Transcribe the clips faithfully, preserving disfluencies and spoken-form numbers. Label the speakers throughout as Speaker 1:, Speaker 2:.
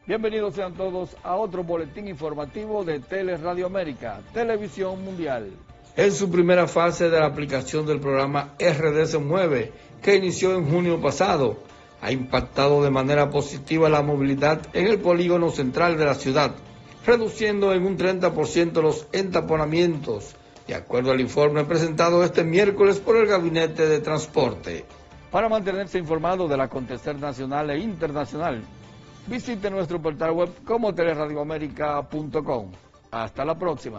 Speaker 1: Bienvenidos sean todos a otro boletín informativo de Teleradio América, Televisión Mundial. En su primera fase de la aplicación del programa R D Se Mueve, que inició en junio pasado, ha impactado de manera positiva la movilidad en el polígono central de la ciudad, reduciendo en un treinta por ciento los entaponamientos, de acuerdo al informe presentado este miércoles por el Gabinete de Transporte. Para mantenerse informado del acontecer nacional e internacional, visite nuestro portal web como teleradioamerica punto com. Hasta la próxima.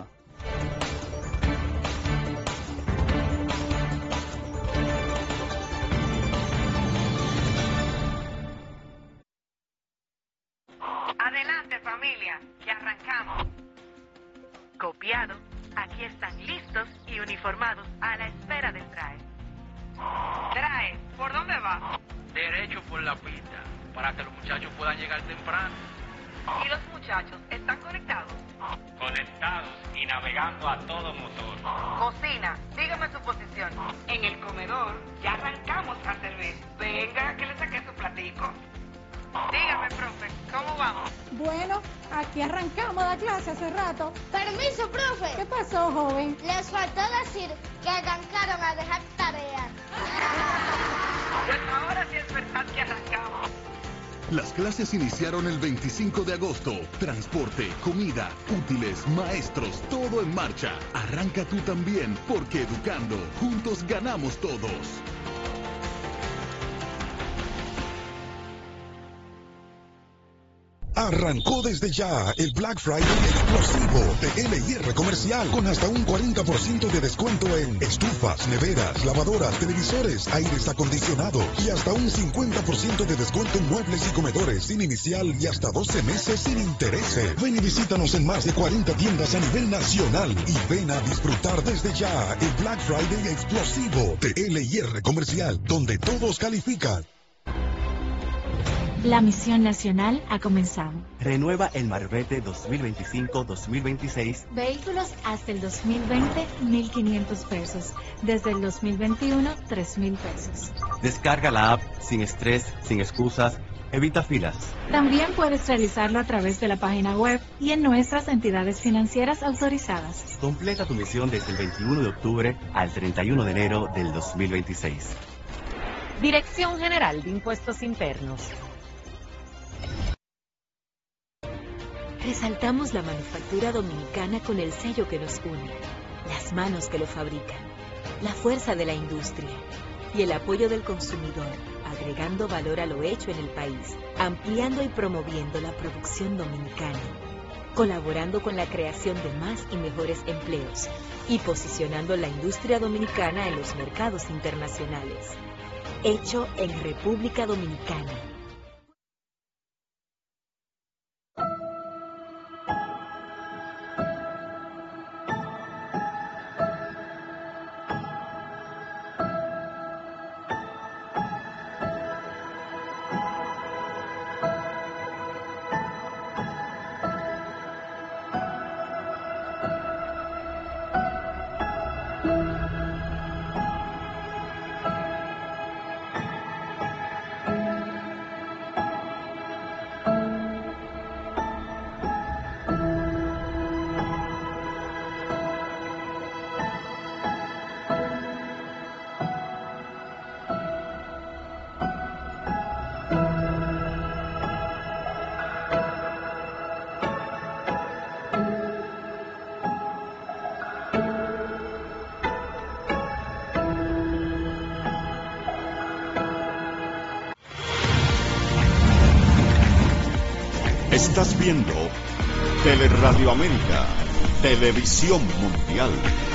Speaker 2: Adelante, familia, que arrancamos. Copiado, aquí están listos y uniformados a la espera del traje. Trae, ¿por dónde va?
Speaker 3: Derecho por la pista, para que los muchachos puedan llegar temprano.
Speaker 2: ¿Y los muchachos están conectados?
Speaker 3: Conectados y navegando a todo motor.
Speaker 2: Cocina, dígame su posición. En el comedor, ya arrancamos a servir. Venga, que le saqué su platico. Dígame, profe, ¿cómo vamos?
Speaker 4: Bueno, aquí arrancamos la clase hace rato.
Speaker 5: Permiso, profe.
Speaker 4: ¿Qué pasó, joven?
Speaker 5: Les faltó decir que arrancaron a dejar tareas.
Speaker 2: Pues ahora sí es verdad que arrancamos.
Speaker 6: Las clases iniciaron el veinticinco de agosto. Transporte, comida, útiles, maestros, todo en marcha. Arranca tú también, porque educando, juntos ganamos todos.
Speaker 7: Arrancó desde ya el Black Friday explosivo de L y R Comercial, con hasta un cuarenta por ciento de descuento en estufas, neveras, lavadoras, televisores, aires acondicionados y hasta un cincuenta por ciento de descuento en muebles y comedores sin inicial y hasta doce meses sin intereses. Ven y visítanos en más de cuarenta tiendas a nivel nacional y ven a disfrutar desde ya el Black Friday explosivo de L y R Comercial, donde todos califican.
Speaker 8: La misión nacional ha comenzado.
Speaker 9: Renueva el Marbete dos mil veinticinco dos mil veintiséis.
Speaker 8: Vehículos hasta el dos mil veinte, mil quinientos pesos. Desde el dos mil veintiuno, tres mil pesos.
Speaker 9: Descarga la app sin estrés, sin excusas. Evita filas.
Speaker 8: También puedes realizarlo a través de la página web y en nuestras entidades financieras autorizadas.
Speaker 9: Completa tu misión desde el veintiuno de octubre al treinta y uno de enero del dos mil veintiséis.
Speaker 10: Dirección General de Impuestos Internos.
Speaker 11: Resaltamos la manufactura dominicana con el sello que nos une, las manos que lo fabrican, la fuerza de la industria y el apoyo del consumidor, agregando valor a lo hecho en el país, ampliando y promoviendo la producción dominicana, colaborando con la creación de más y mejores empleos y posicionando la industria dominicana en los mercados internacionales. Hecho en República Dominicana.
Speaker 12: Estás viendo Teleradio América, Televisión Mundial.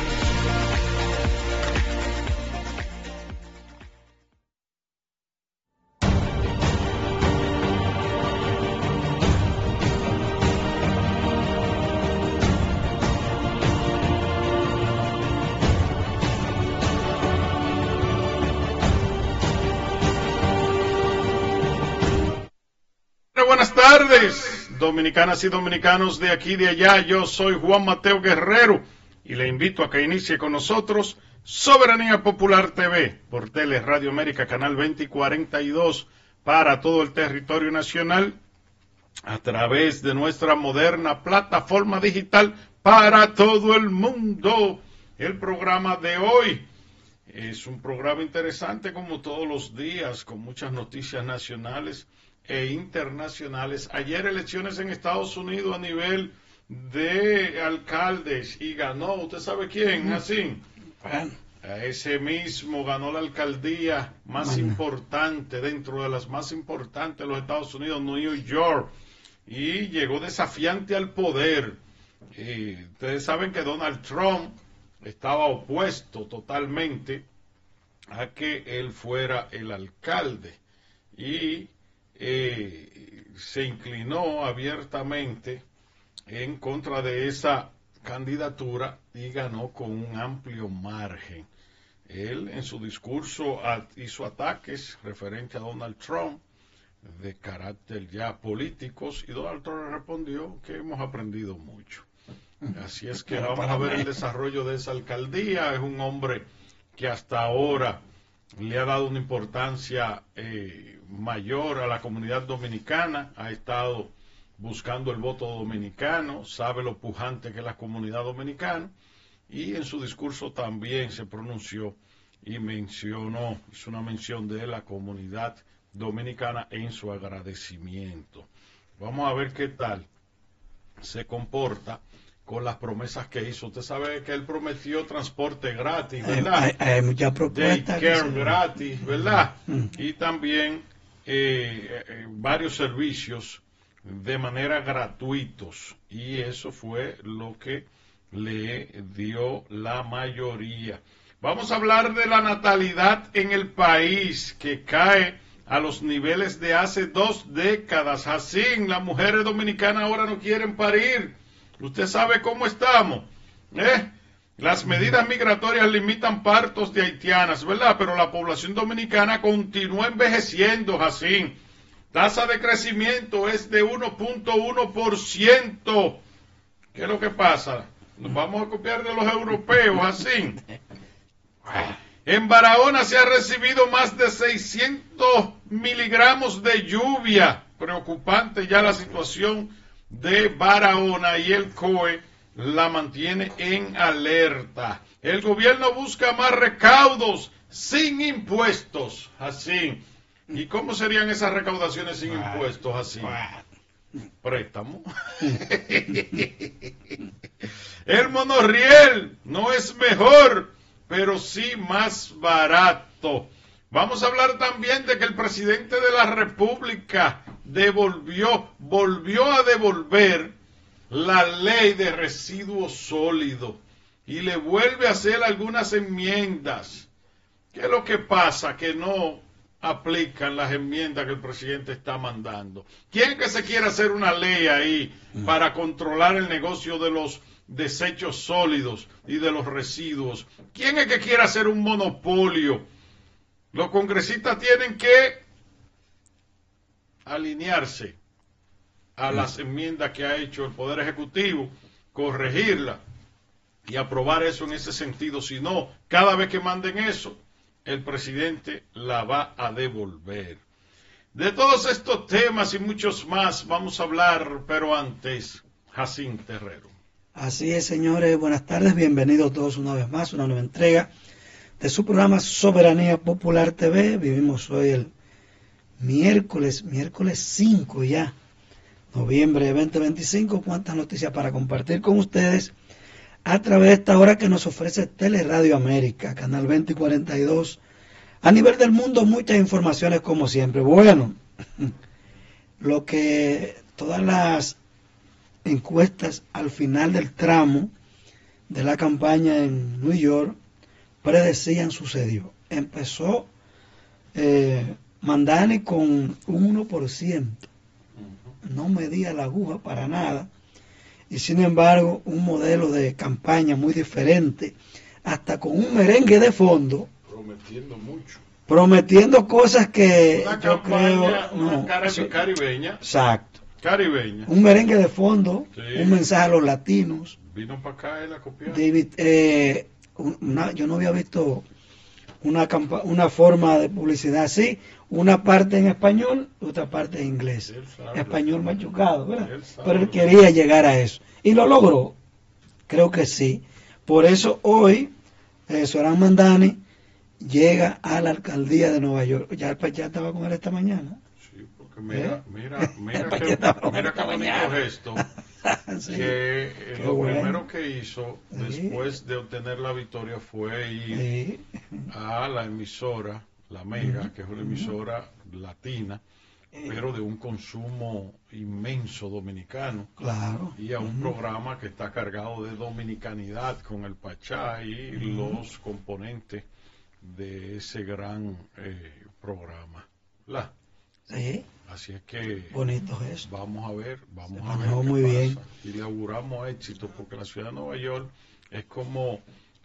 Speaker 13: Buenas tardes, dominicanas y dominicanos de aquí y de allá. Yo soy Juan Mateo Guerrero y le invito a que inicie con nosotros Soberanía Popular T V por Teleradio América, canal veinte cuarenta y dos para todo el territorio nacional, a través de nuestra moderna plataforma digital para todo el mundo. El programa de hoy es un programa interesante como todos los días, con muchas noticias nacionales e internacionales. Ayer elecciones en Estados Unidos a nivel de alcaldes y ganó, ¿usted sabe quién? Así. Bueno. A ese mismo ganó la alcaldía más bueno. importante, dentro de las más importantes de los Estados Unidos, New York, y llegó desafiante al poder. Y ustedes saben que Donald Trump estaba opuesto totalmente a que él fuera el alcalde y eh, se inclinó abiertamente en contra de esa candidatura y ganó con un amplio margen. Él en su discurso hizo ataques referente a Donald Trump de carácter ya políticos y Donald Trump respondió que hemos aprendido mucho. Así es que vamos a ver el desarrollo de esa alcaldía. Es un hombre que hasta ahora le ha dado una importancia eh, mayor a la comunidad dominicana, ha estado buscando el voto dominicano, sabe lo pujante que es la comunidad dominicana, y en su discurso también se pronunció y mencionó, hizo una mención de la comunidad dominicana en su agradecimiento. Vamos a ver qué tal se comporta con las promesas que hizo. Usted sabe que él prometió transporte gratis, ¿verdad?
Speaker 14: Hay, hay muchas propuestas.
Speaker 13: Daycare gratis, ¿verdad? Mm. Y también eh, eh, varios servicios de manera gratuitos, y eso fue lo que le dio la mayoría. Vamos a hablar de la natalidad en el país, que cae a los niveles de hace dos décadas. Así, las mujeres dominicanas ahora no quieren parir. Usted sabe cómo estamos, ¿eh? Las medidas migratorias limitan partos de haitianas, ¿verdad? Pero la población dominicana continúa envejeciendo, así. Tasa de crecimiento es de uno punto uno por ciento. ¿Qué es lo que pasa? Nos vamos a copiar de los europeos, así. En Barahona se ha recibido más de seiscientos miligramos de lluvia. Preocupante ya la situación de Barahona, y el C O E la mantiene en alerta. El gobierno busca más recaudos sin impuestos, así. ¿Y cómo serían esas recaudaciones sin impuestos así? Préstamo. El monorriel no es mejor, pero sí más barato. Vamos a hablar también de que el presidente de la República devolvió, volvió a devolver la ley de residuos sólidos y le vuelve a hacer algunas enmiendas. ¿Qué es lo que pasa? Que no aplican las enmiendas que el presidente está mandando. ¿Quién es que se quiere hacer una ley ahí para controlar el negocio de los desechos sólidos y de los residuos? ¿Quién es que quiere hacer un monopolio? Los congresistas tienen que alinearse a las enmiendas que ha hecho el Poder Ejecutivo, corregirla y aprobar eso en ese sentido. Si no, cada vez que manden eso, el presidente la va a devolver. De todos estos temas y muchos más vamos a hablar, pero antes, Jacín Terrero.
Speaker 14: Así es, señores, buenas tardes, bienvenidos todos una vez más, una nueva entrega de su programa Soberanía Popular T V. Vivimos hoy el miércoles, miércoles cinco ya, noviembre de veinte veinticinco. Cuántas noticias para compartir con ustedes a través de esta hora que nos ofrece Teleradio América, Canal veinte y cuarenta y dos. A nivel del mundo, muchas informaciones como siempre. Bueno, lo que todas las encuestas al final del tramo de la campaña en New York predecían sucedió. Empezó eh, Mandani con un uno por ciento. No medía la aguja para nada. Y sin embargo, un modelo de campaña muy diferente, hasta con un merengue de fondo.
Speaker 13: Prometiendo mucho.
Speaker 14: Prometiendo cosas que
Speaker 13: una
Speaker 14: yo
Speaker 13: campaña,
Speaker 14: creo...
Speaker 13: una
Speaker 14: no,
Speaker 13: cara
Speaker 14: eso,
Speaker 13: caribeña.
Speaker 14: Exacto.
Speaker 13: Caribeña.
Speaker 14: Un merengue de fondo,
Speaker 13: sí.
Speaker 14: Un mensaje a los latinos.
Speaker 13: Vino para acá él a copiar.
Speaker 14: David, eh, una, yo no había visto una, campa una forma de publicidad así, una parte en español, otra parte en inglés. Español machucado, ¿verdad? Él Pero él quería llegar a eso. Y lo logró. Creo que sí. Por eso hoy, eh, Zoran Mandani llega a la alcaldía de Nueva York. Ya el Pachá estaba con él esta mañana.
Speaker 13: Sí, porque mira, ¿Eh? mira, mira, que, mira qué bonito gesto. Sí, que eh, lo bueno. primero que hizo después sí. de obtener la victoria fue ir sí. a la emisora, la Mega, uh-huh. que es una emisora uh-huh. latina, eh. pero de un consumo inmenso dominicano,
Speaker 14: claro.
Speaker 13: y a un uh-huh. programa que está cargado de dominicanidad con el Pachá y uh-huh. los componentes de ese gran eh, programa. ¿La?
Speaker 14: Sí.
Speaker 13: Así es que
Speaker 14: bonito es.
Speaker 13: Vamos a ver, vamos
Speaker 14: Se
Speaker 13: a ver
Speaker 14: qué
Speaker 13: muy
Speaker 14: pasa.
Speaker 13: bien. Y le auguramos éxito porque la ciudad de Nueva York es como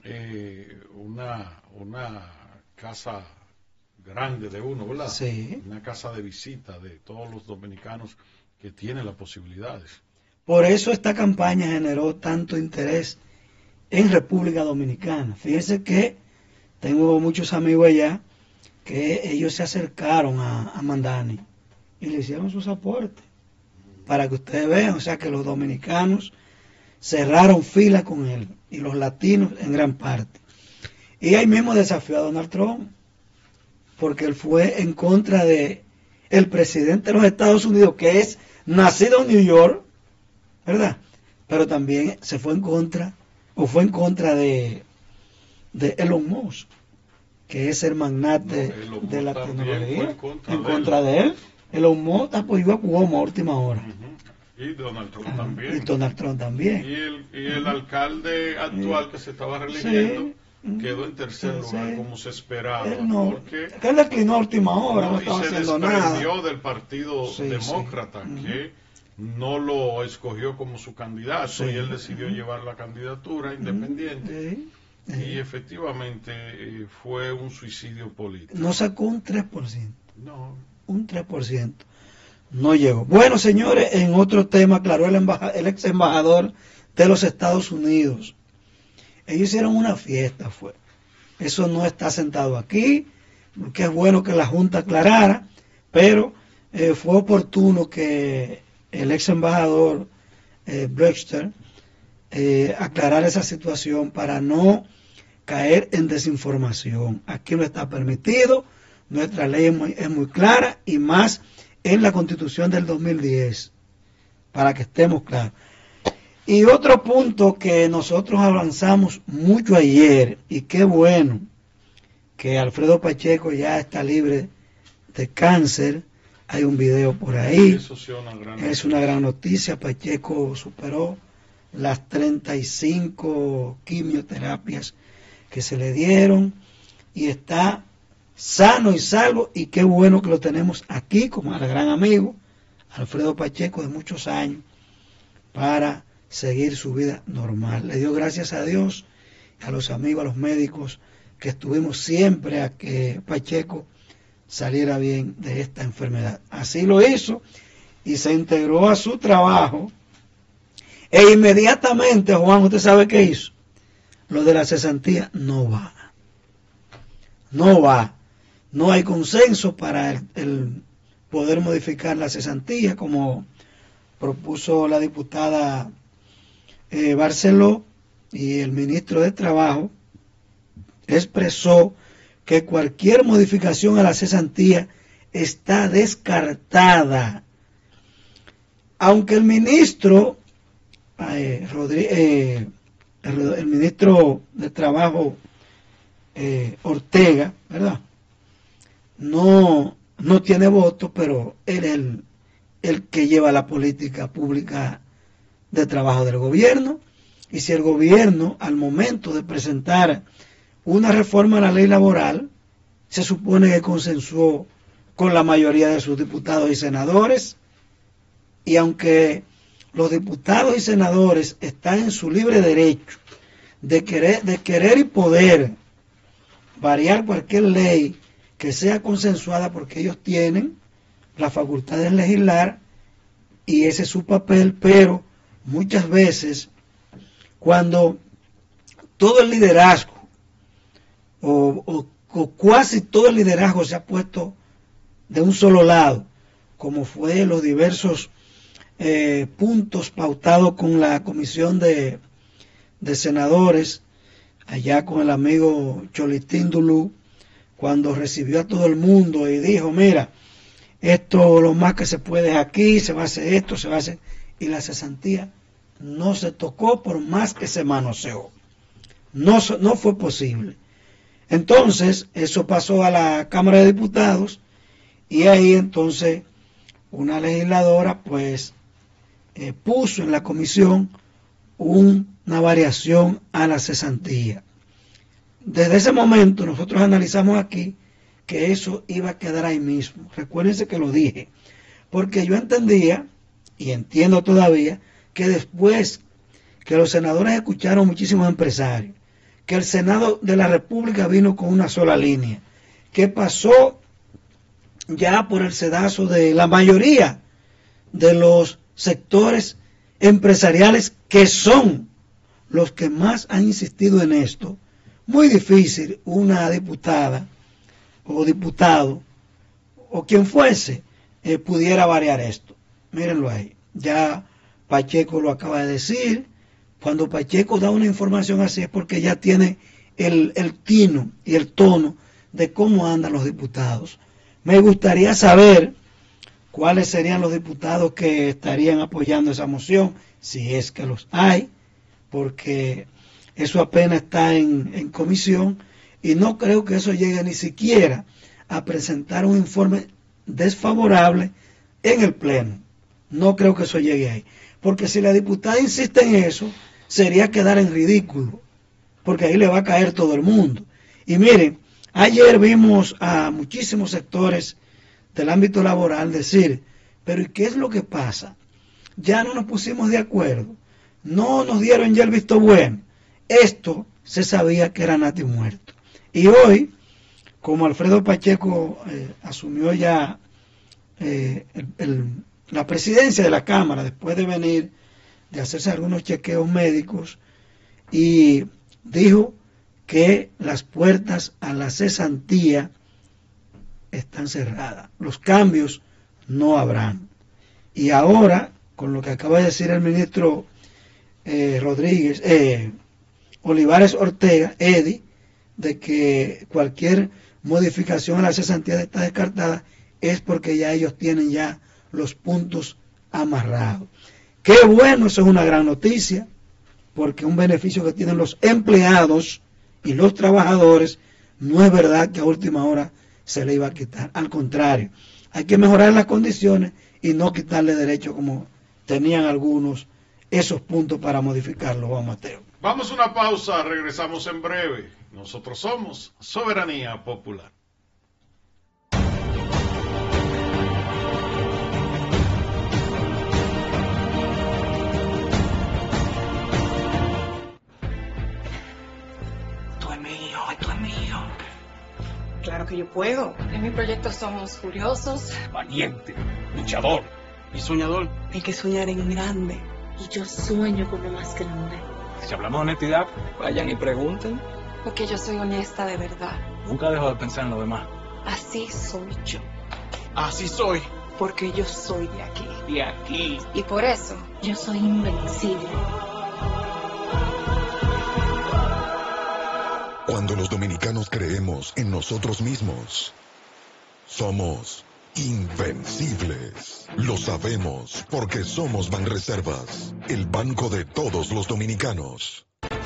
Speaker 13: eh, una una casa grande de uno, ¿verdad?
Speaker 14: Sí.
Speaker 13: Una casa de visita de todos los dominicanos que tienen las posibilidades.
Speaker 14: Por eso esta campaña generó tanto interés en República Dominicana. Fíjense que tengo muchos amigos allá que ellos se acercaron a, a Mandani y le hicieron sus aportes para que ustedes vean, o sea que los dominicanos cerraron fila con él y los latinos en gran parte. Y ahí mismo desafió a Donald Trump porque él fue en contra de el presidente de los Estados Unidos, que es nacido en New York, ¿verdad? Pero también se fue en contra o fue en contra de, de Elon Musk, que es el magnate no, de la tecnología, en contra, en de, contra él. de él. Elon Musk apoyó a Cuomo a última hora.
Speaker 13: Uh-huh. Y Donald Trump ah, también.
Speaker 14: Y Donald Trump también.
Speaker 13: Y el, y el uh-huh. alcalde actual sí. que se estaba religiendo sí. quedó en tercer sí. lugar, como se esperaba.
Speaker 14: Él no,
Speaker 13: porque,
Speaker 14: él declinó a última hora, no, no estaba
Speaker 13: y se
Speaker 14: haciendo
Speaker 13: desprendió
Speaker 14: nada.
Speaker 13: del partido sí, demócrata, sí. que uh-huh. no lo escogió como su candidato, sí. y él decidió uh-huh. llevar la candidatura independiente. Uh-huh. Sí. Y efectivamente eh, fue un suicidio político.
Speaker 14: No sacó un tres por ciento.
Speaker 13: No.
Speaker 14: Un tres por ciento. No llegó. Bueno, señores, en otro tema, aclaró el, embaja, el ex embajador de los Estados Unidos. Ellos hicieron una fiesta, fue. Eso no está sentado aquí, porque es bueno que la Junta aclarara, pero eh, fue oportuno que el ex embajador eh, Brewster eh, aclarara esa situación para no caer en desinformación. Aquí no está permitido, nuestra ley es muy, es muy clara, y más en la Constitución del dos mil diez, para que estemos claros. Y otro punto que nosotros avanzamos mucho ayer, y qué bueno que Alfredo Pacheco ya está libre de cáncer, hay un video por ahí,
Speaker 13: Eso sí, una gran
Speaker 14: es una gran noticia. Pacheco superó las treinta y cinco quimioterapias que se le dieron y está sano y salvo, y qué bueno que lo tenemos aquí como al gran amigo Alfredo Pacheco de muchos años para seguir su vida normal. Le dio gracias a Dios, a los amigos, a los médicos que estuvimos siempre a que Pacheco saliera bien de esta enfermedad. Así lo hizo y se integró a su trabajo e inmediatamente, Juan, ¿usted sabe qué hizo? Lo de la cesantía no va. No va. No hay consenso para el, el poder modificar la cesantía como propuso la diputada eh, Barceló, y el ministro de Trabajo expresó que cualquier modificación a la cesantía está descartada. Aunque el ministro eh, Rodríguez, eh, el, el ministro de Trabajo eh, Ortega, ¿verdad?, no, no tiene voto, pero él es el, el que lleva la política pública de trabajo del gobierno, y si el gobierno al momento de presentar una reforma a la ley laboral se supone que consensuó con la mayoría de sus diputados y senadores, y aunque los diputados y senadores están en su libre derecho de querer, de querer y poder variar cualquier ley que sea consensuada, porque ellos tienen la facultad de legislar y ese es su papel, pero muchas veces cuando todo el liderazgo o, o casi todo el liderazgo se ha puesto de un solo lado, como fue los diversos eh, puntos pautados con la comisión de, de senadores, allá con el amigo Cholitín Dulú, cuando recibió a todo el mundo y dijo, mira, esto lo más que se puede es aquí, se va a hacer esto, se va a hacer, y la cesantía no se tocó por más que se manoseó. No, no fue posible. Entonces, eso pasó a la Cámara de Diputados y ahí entonces una legisladora pues eh, puso en la comisión un, una variación a la cesantía. Desde ese momento nosotros analizamos aquí que eso iba a quedar ahí mismo. Recuérdense que lo dije, porque yo entendía y entiendo todavía que después que los senadores escucharon muchísimos empresarios, que el Senado de la República vino con una sola línea, que pasó ya por el sedazo de la mayoría de los sectores empresariales que son los que más han insistido en esto. Muy difícil una diputada o diputado o quien fuese eh, pudiera variar esto. Mírenlo ahí, ya Pacheco lo acaba de decir. Cuando Pacheco da una información así es porque ya tiene el, el tino y el tono de cómo andan los diputados. Me gustaría saber cuáles serían los diputados que estarían apoyando esa moción, si es que los hay, porque eso apenas está en, en comisión y no creo que eso llegue ni siquiera a presentar un informe desfavorable en el Pleno. No creo que eso llegue ahí. Porque si la diputada insiste en eso, sería quedar en ridículo, porque ahí le va a caer todo el mundo. Y miren, ayer vimos a muchísimos sectores del ámbito laboral decir, pero ¿y qué es lo que pasa? Ya no nos pusimos de acuerdo, no nos dieron ya el visto bueno. Esto se sabía que era nati muerto. Y hoy, como Alfredo Pacheco eh, asumió ya eh, el, el la presidencia de la Cámara, después de venir, de hacerse algunos chequeos médicos, y dijo que las puertas a la cesantía están cerradas, los cambios no habrán. Y ahora, con lo que acaba de decir el ministro eh, Rodríguez, eh, Olivares Ortega, Eddie, de que cualquier modificación a la cesantía está descartada, es porque ya ellos tienen ya los puntos amarrados. Qué bueno, eso es una gran noticia, porque un beneficio que tienen los empleados y los trabajadores, no es verdad que a última hora se le iba a quitar. Al contrario, hay que mejorar las condiciones y no quitarle derecho como tenían algunos esos puntos para modificarlo. Juan Mateo.
Speaker 13: Vamos a una pausa, regresamos en breve. Nosotros somos Soberanía Popular.
Speaker 15: Claro que yo puedo. En mi proyecto somos curiosos,
Speaker 3: valiente, luchador y soñador.
Speaker 15: Hay que soñar en grande.
Speaker 11: Y yo sueño con lo más grande.
Speaker 3: Si hablamos de honestidad, vayan y pregunten.
Speaker 15: Porque yo soy honesta de verdad.
Speaker 3: Nunca dejo de pensar en lo demás.
Speaker 15: Así soy yo.
Speaker 3: Así soy.
Speaker 15: Porque yo soy de aquí.
Speaker 3: De aquí.
Speaker 15: Y por eso,
Speaker 11: yo soy invencible.
Speaker 7: Cuando los dominicanos creemos en nosotros mismos, somos invencibles. Lo sabemos porque somos Banreservas, el banco de todos los dominicanos.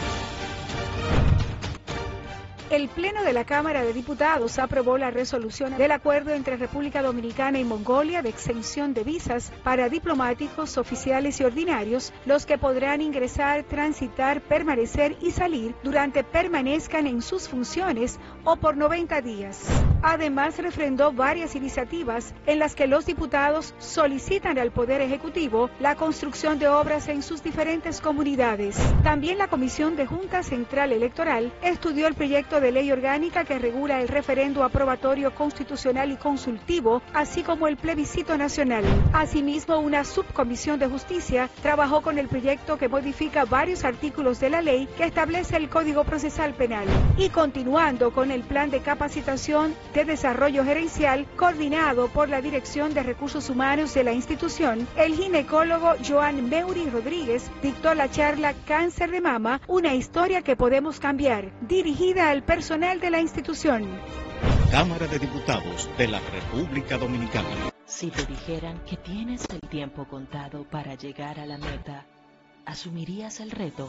Speaker 16: El Pleno de la Cámara de Diputados aprobó la resolución del acuerdo entre República Dominicana y Mongolia de exención de visas para diplomáticos, oficiales y ordinarios, los que podrán ingresar, transitar, permanecer y salir durante permanezcan en sus funciones o por noventa días. Además, refrendó varias iniciativas en las que los diputados solicitan al Poder Ejecutivo la construcción de obras en sus diferentes comunidades. También la Comisión de Junta Central Electoral estudió el proyecto de ley orgánica que regula el referendo aprobatorio constitucional y consultivo, así como el plebiscito nacional. Asimismo, una subcomisión de justicia trabajó con el proyecto que modifica varios artículos de la ley que establece el Código Procesal Penal. Y continuando con el plan de capacitación de desarrollo gerencial coordinado por la Dirección de Recursos Humanos de la institución, el ginecólogo Joan Meuri Rodríguez dictó la charla Cáncer de Mama, una historia que podemos cambiar, dirigida al personal de la institución.
Speaker 12: Cámara de Diputados de la República Dominicana.
Speaker 11: Si te dijeran que tienes el tiempo contado para llegar a la meta, ¿asumirías el reto?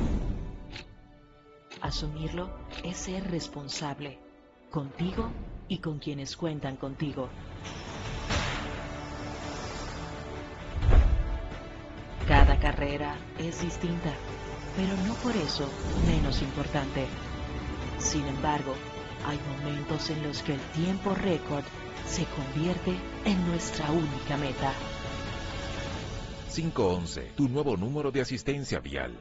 Speaker 11: Asumirlo es ser responsable, contigo y con quienes cuentan contigo. Cada carrera es distinta, pero no por eso menos importante. Sin embargo, hay momentos en los que el tiempo récord se convierte en nuestra única meta.
Speaker 17: cinco once, tu nuevo número de asistencia vial.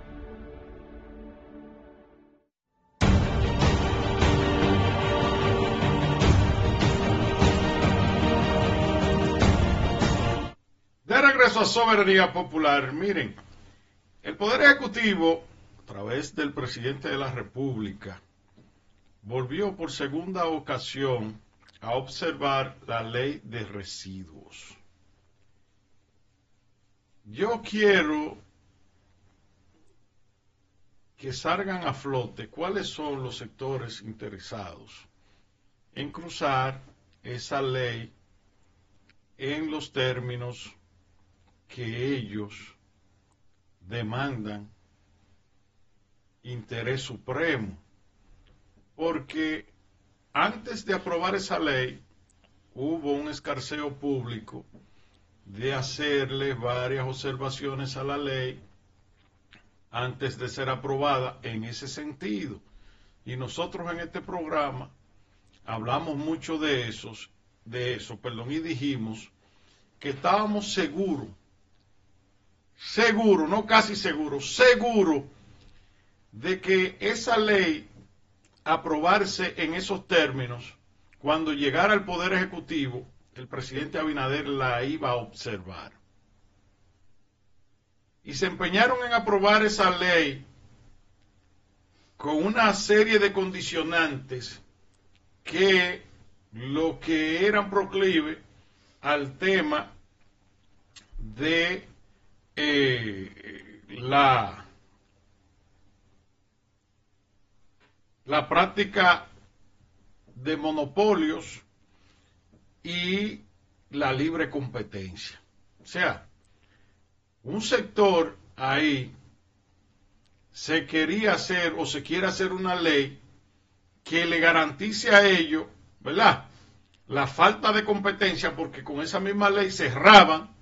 Speaker 13: De regreso a Soberanía Popular, miren, el Poder Ejecutivo, a través del Presidente de la República, volvió por segunda ocasión a observar la ley de residuos. Yo quiero que salgan a flote cuáles son los sectores interesados en cruzar esa ley en los términos que ellos demandan interés supremo, porque antes de aprobar esa ley hubo un escarceo público de hacerle varias observaciones a la ley antes de ser aprobada en ese sentido, y nosotros en este programa hablamos mucho de esos de eso, perdón, y dijimos que estábamos seguros seguro, no casi seguro, seguro de que esa ley aprobarse en esos términos, cuando llegara al Poder Ejecutivo, el presidente Abinader la iba a observar. Y se empeñaron en aprobar esa ley con una serie de condicionantes que lo que eran proclive al tema de eh, la, la práctica de monopolios y la libre competencia. O sea, un sector ahí se quería hacer o se quiere hacer una ley que le garantice a ellos, ¿verdad?, la falta de competencia, porque con esa misma ley cerraban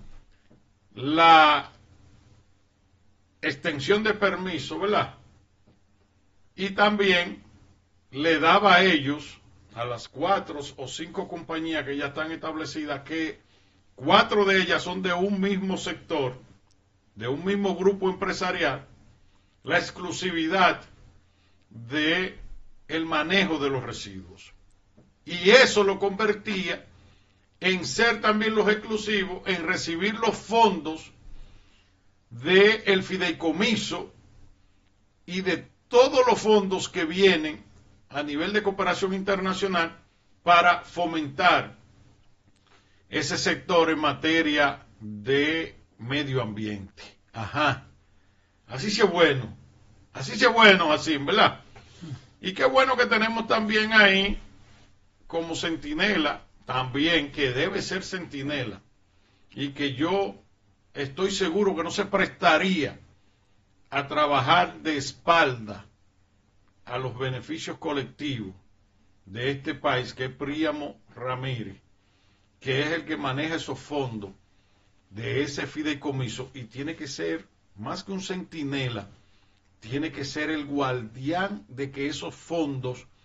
Speaker 13: la extensión de permiso, ¿verdad? Y también le daba a ellos, a las cuatro o cinco compañías que ya están establecidas, que cuatro de ellas son de un mismo sector, de un mismo grupo empresarial, la exclusividad de el manejo de los residuos. Y eso lo convertía en ser también los exclusivos, en recibir los fondos del fideicomiso y de todos los fondos que vienen a nivel de cooperación internacional para fomentar ese sector en materia de medio ambiente. Ajá. Así sea bueno. Así sea bueno, así, ¿verdad? Y qué bueno que tenemos también ahí como centinela, también que debe ser centinela, y que yo estoy seguro que no se prestaría a trabajar de espalda a los beneficios colectivos de este país, que es Príamo Ramírez, que es el que maneja esos fondos de ese fideicomiso, y tiene que ser, más que un centinela, tiene que ser el guardián de que esos fondos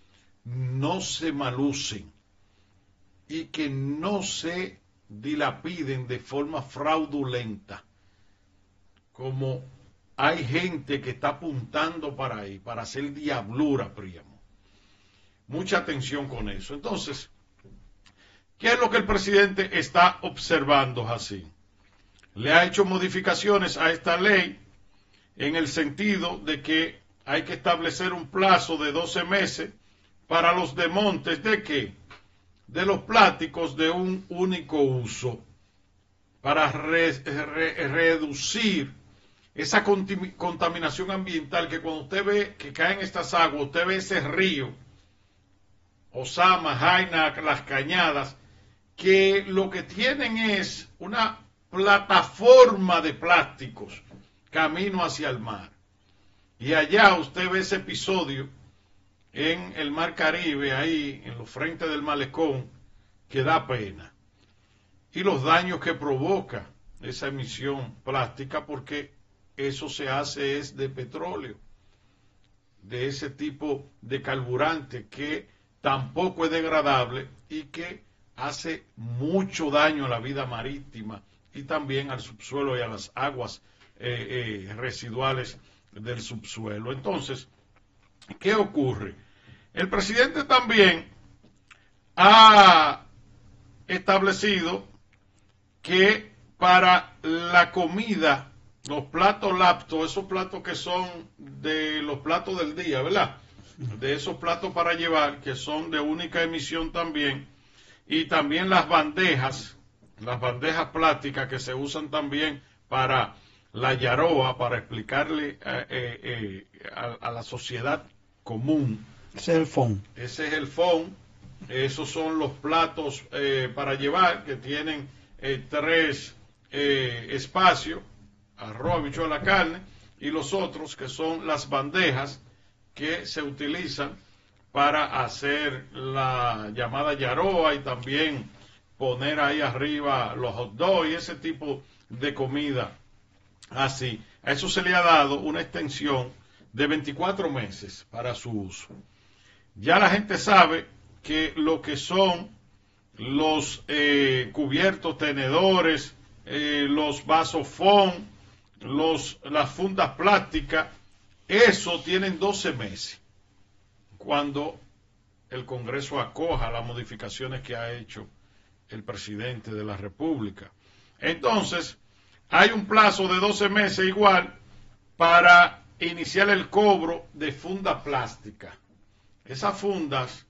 Speaker 13: no se malucen y que no se dilapiden de forma fraudulenta, como hay gente que está apuntando para ahí, para hacer diablura, Príamo. Mucha atención con eso. Entonces, ¿qué es lo que el presidente está observando, Jacín? Le ha hecho modificaciones a esta ley en el sentido de que hay que establecer un plazo de doce meses para los desmontes de qué? De los plásticos de un único uso, para re, re, reducir esa contaminación ambiental que cuando usted ve que caen estas aguas, usted ve ese río, Osama, Jaina, Las Cañadas, que lo que tienen es una plataforma de plásticos camino hacia el mar. Y allá usted ve ese episodio en el Mar Caribe, ahí en los frentes del malecón, que da pena. Y los daños que provoca esa emisión plástica, porque eso se hace es de petróleo, de ese tipo de carburante que tampoco es degradable y que hace mucho daño a la vida marítima y también al subsuelo y a las aguas eh, eh, residuales del subsuelo. Entonces, ¿qué ocurre? El presidente también ha establecido que para la comida, los platos laptos, esos platos que son de los platos del día, ¿verdad? De esos platos para llevar, que son de única emisión también, y también las bandejas, las bandejas plásticas que se usan también para la yaroa, para explicarle eh, eh, a, a la sociedad común.
Speaker 14: Ese es el phone.
Speaker 13: Ese es el phone. Esos son los platos eh, para llevar, que tienen eh, tres eh, espacios, arroz, habichuela, carne, y los otros que son las bandejas que se utilizan para hacer la llamada yaroa y también poner ahí arriba los hot dogs y ese tipo de comida así. A eso se le ha dado una extensión de veinticuatro meses para su uso. Ya la gente sabe que lo que son los eh, cubiertos, tenedores, eh, los vasos foam, los, las fundas plásticas, eso tienen doce meses cuando el Congreso acoja las modificaciones que ha hecho el presidente de la República. Entonces, hay un plazo de doce meses igual para iniciar el cobro de funda plástica. Esas fundas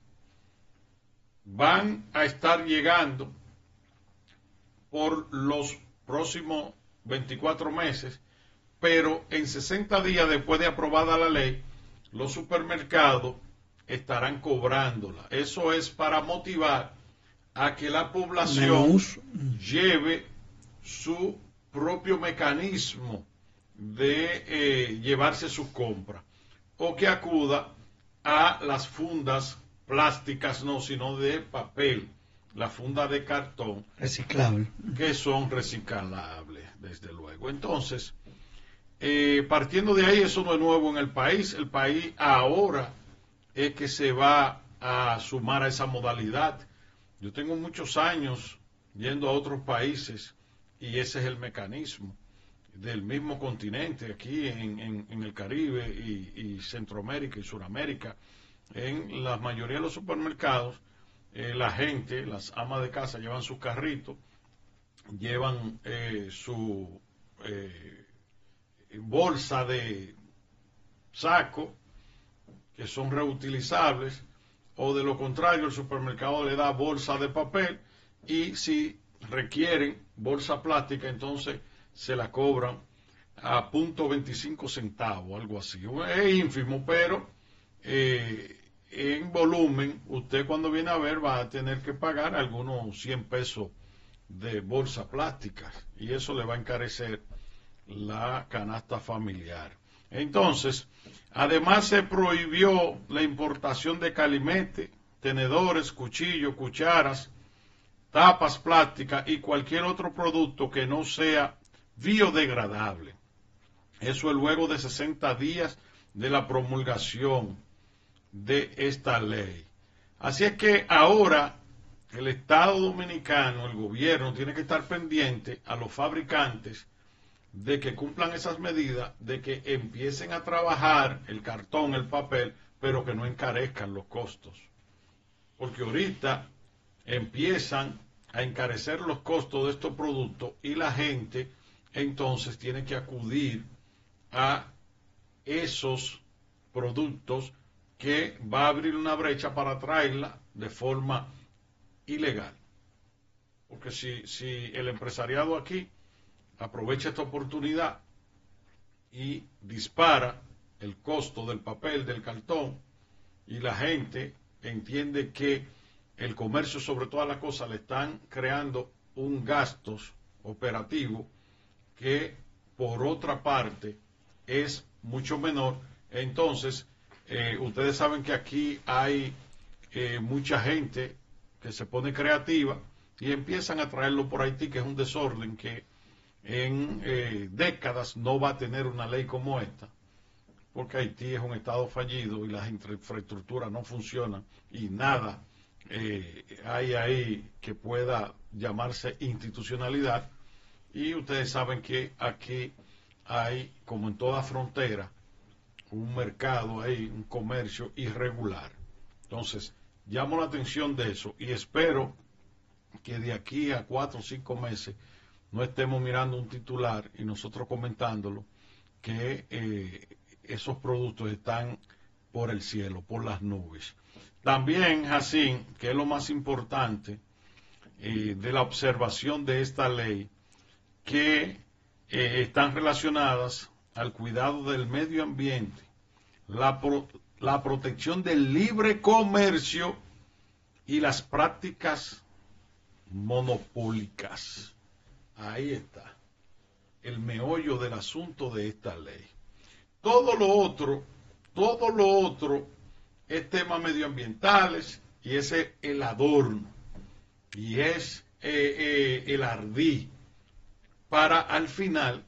Speaker 13: van a estar llegando por los próximos veinticuatro meses, pero en sesenta días después de aprobada la ley, los supermercados estarán cobrándola. Eso es para motivar a que la población
Speaker 14: Menús.
Speaker 13: lleve su propio mecanismo de eh, llevarse sus compras, o que acuda a las fundas plásticas, no, sino de papel, la funda de cartón,
Speaker 14: reciclable,
Speaker 13: que son reciclables, desde luego. Entonces, eh, partiendo de ahí, eso no es nuevo en el país. El país ahora es que se va a sumar a esa modalidad. Yo tengo muchos años yendo a otros países y ese es el mecanismo del mismo continente, aquí en, en, en el Caribe y, y Centroamérica y Suramérica. En la mayoría de los supermercados, eh, la gente, las amas de casa, llevan sus carritos, llevan eh, su eh, bolsa de saco, que son reutilizables, o de lo contrario, el supermercado le da bolsa de papel, y si requieren bolsa plástica, entonces se la cobran a punto veinticinco centavos, algo así. Es ínfimo, pero eh, en volumen, usted cuando viene a ver va a tener que pagar algunos cien pesos de bolsa plástica, y eso le va a encarecer la canasta familiar. Entonces, además se prohibió la importación de calimete, tenedores, cuchillos, cucharas, tapas plásticas y cualquier otro producto que no sea biodegradable. Eso es luego de sesenta días de la promulgación de esta ley. Así es que ahora el Estado Dominicano, el gobierno, tiene que estar pendiente a los fabricantes de que cumplan esas medidas, de que empiecen a trabajar el cartón, el papel, pero que no encarezcan los costos. Porque ahorita empiezan a encarecer los costos de estos productos y la gente entonces tiene que acudir a esos productos que va a abrir una brecha para traerla de forma ilegal. Porque si, si el empresariado aquí aprovecha esta oportunidad y dispara el costo del papel, del cartón, y la gente entiende que el comercio sobre todas las cosas le están creando un gastos operativo que por otra parte es mucho menor, entonces eh, ustedes saben que aquí hay eh, mucha gente que se pone creativa y empiezan a traerlo por Haití, que es un desorden que en eh, décadas no va a tener una ley como esta, porque Haití es un estado fallido y las infraestructuras no funcionan y nada eh, hay ahí que pueda llamarse institucionalidad. Y ustedes saben que aquí hay, como en toda frontera, un mercado ahí, un comercio irregular. Entonces, llamo la atención de eso y espero que de aquí a cuatro o cinco meses no estemos mirando un titular y nosotros comentándolo, que eh, esos productos están por el cielo, por las nubes. También, Jacín, que es lo más importante eh, de la observación de esta ley, que eh, están relacionadas al cuidado del medio ambiente, la, pro, la protección del libre comercio y las prácticas monopólicas. Ahí está el meollo del asunto de esta ley. Todo lo otro, todo lo otro es temas medioambientales y ese es el adorno y es eh, eh, el ardí para al final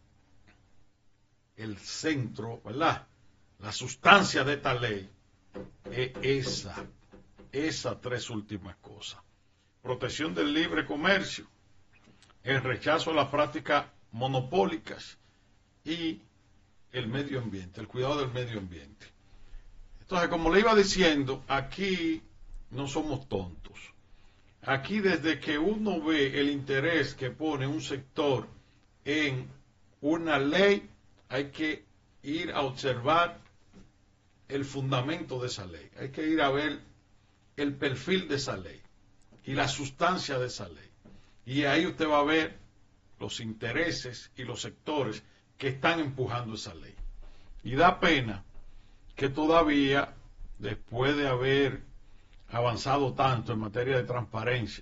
Speaker 13: el centro, ¿verdad? La sustancia de esta ley es esa, esas tres últimas cosas. Protección del libre comercio, el rechazo a las prácticas monopólicas y el medio ambiente, el cuidado del medio ambiente. Entonces, como le iba diciendo, aquí no somos tontos. Aquí desde que uno ve el interés que pone un sector en una ley, hay que ir a observar el fundamento de esa ley. Hay que ir a ver el perfil de esa ley y la sustancia de esa ley. Y ahí usted va a ver los intereses y los sectores que están empujando esa ley. Y da pena que todavía, después de haber avanzado tanto en materia de transparencia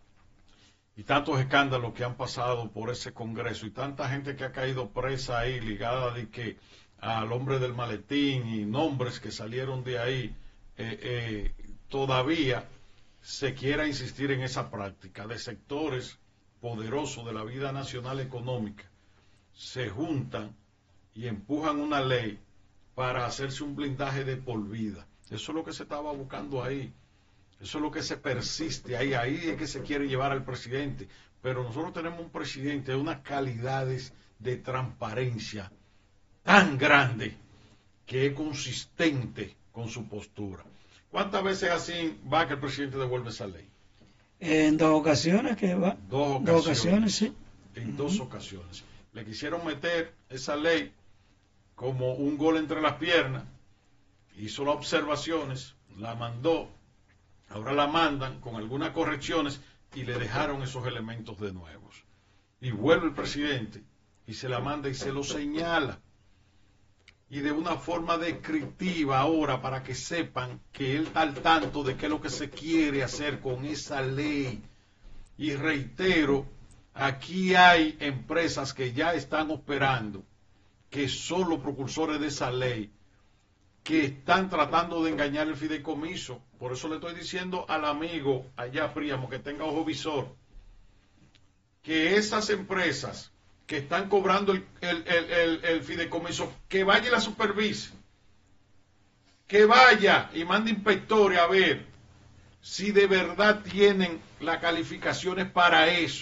Speaker 13: y tantos escándalos que han pasado por ese Congreso y tanta gente que ha caído presa ahí ligada de que al hombre del maletín y nombres que salieron de ahí, eh, eh, todavía se quiera insistir en esa práctica de sectores poderosos de la vida nacional económica, se juntan y empujan una ley para hacerse un blindaje de por vida. Eso es lo que se estaba buscando ahí. Eso es lo que se persiste ahí. Ahí es que se quiere llevar al presidente. Pero nosotros tenemos un presidente de unas calidades de transparencia tan grande que es consistente con su postura. ¿Cuántas veces así va que el presidente devuelve esa ley?
Speaker 14: En dos ocasiones que va.
Speaker 13: Dos ocasiones.
Speaker 14: Dos ocasiones, sí.
Speaker 13: En dos ocasiones. Le quisieron meter esa ley como un gol entre las piernas, hizo las observaciones, la mandó, ahora la mandan con algunas correcciones y le dejaron esos elementos de nuevos. Y vuelve el presidente y se la manda y se lo señala. Y de una forma descriptiva ahora para que sepan que él está al tanto de qué es lo que se quiere hacer con esa ley. Y reitero, aquí hay empresas que ya están operando, que son los propulsores de esa ley, que están tratando de engañar el fideicomiso. Por eso le estoy diciendo al amigo allá Príamo que tenga ojo visor, que esas empresas que están cobrando el, el, el, el, el fideicomiso, que vaya y la supervise, que vaya y mande inspectores a ver si de verdad tienen las calificaciones para eso,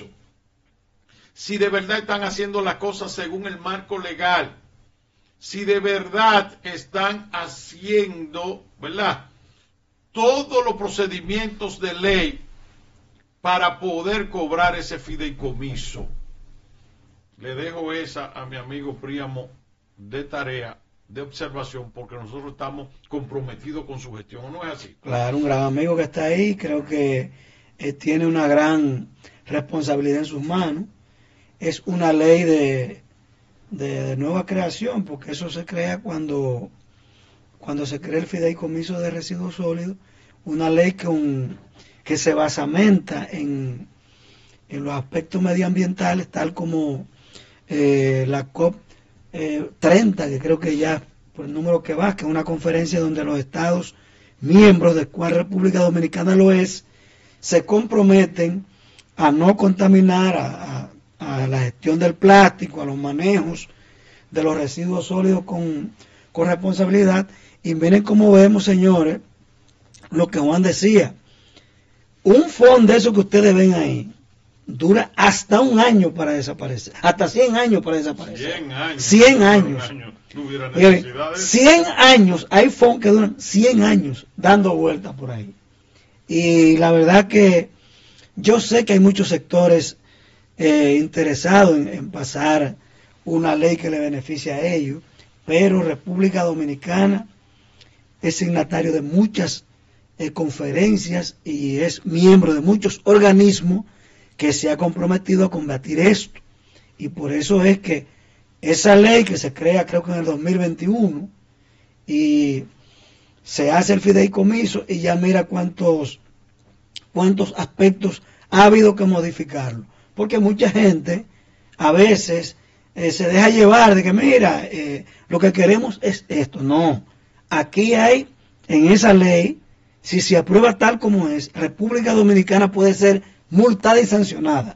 Speaker 13: si de verdad están haciendo las cosas según el marco legal, si de verdad están haciendo, ¿verdad?, todos los procedimientos de ley para poder cobrar ese fideicomiso. Le dejo esa a mi amigo Príamo de tarea, de observación, porque nosotros estamos comprometidos con su gestión, ¿o no es así?
Speaker 14: Claro, un gran amigo que está ahí, creo que eh, tiene una gran responsabilidad en sus manos. Es una ley de, de, de nueva creación, porque eso se crea cuando, cuando se crea el fideicomiso de residuos sólidos, una ley que, un, que se basamenta en, en los aspectos medioambientales, tal como eh, la COP eh, treinta, que creo que ya por el número que va, que es una conferencia donde los estados miembros, de cual República Dominicana lo es, se comprometen a no contaminar, a, a a la gestión del plástico, a los manejos de los residuos sólidos con, con responsabilidad. Y miren cómo vemos, señores, lo que Juan decía, un fondo de eso que ustedes ven ahí dura hasta un año para desaparecer, hasta cien años para desaparecer.
Speaker 13: cien años.
Speaker 14: cien años. cien años, hay fondos que duran cien años dando vueltas por ahí. Y la verdad que yo sé que hay muchos sectores Eh, interesado en, en pasar una ley que le beneficie a ellos, pero República Dominicana es signatario de muchas eh, conferencias y es miembro de muchos organismos que se ha comprometido a combatir esto, y por eso es que esa ley que se crea creo que en el dos mil veintiuno y se hace el fideicomiso, y ya mira cuántos cuántos aspectos ha habido que modificarlo. Porque mucha gente a veces eh, se deja llevar de que, mira, eh, lo que queremos es esto. No, aquí hay, en esa ley, si se aprueba tal como es, República Dominicana puede ser multada y sancionada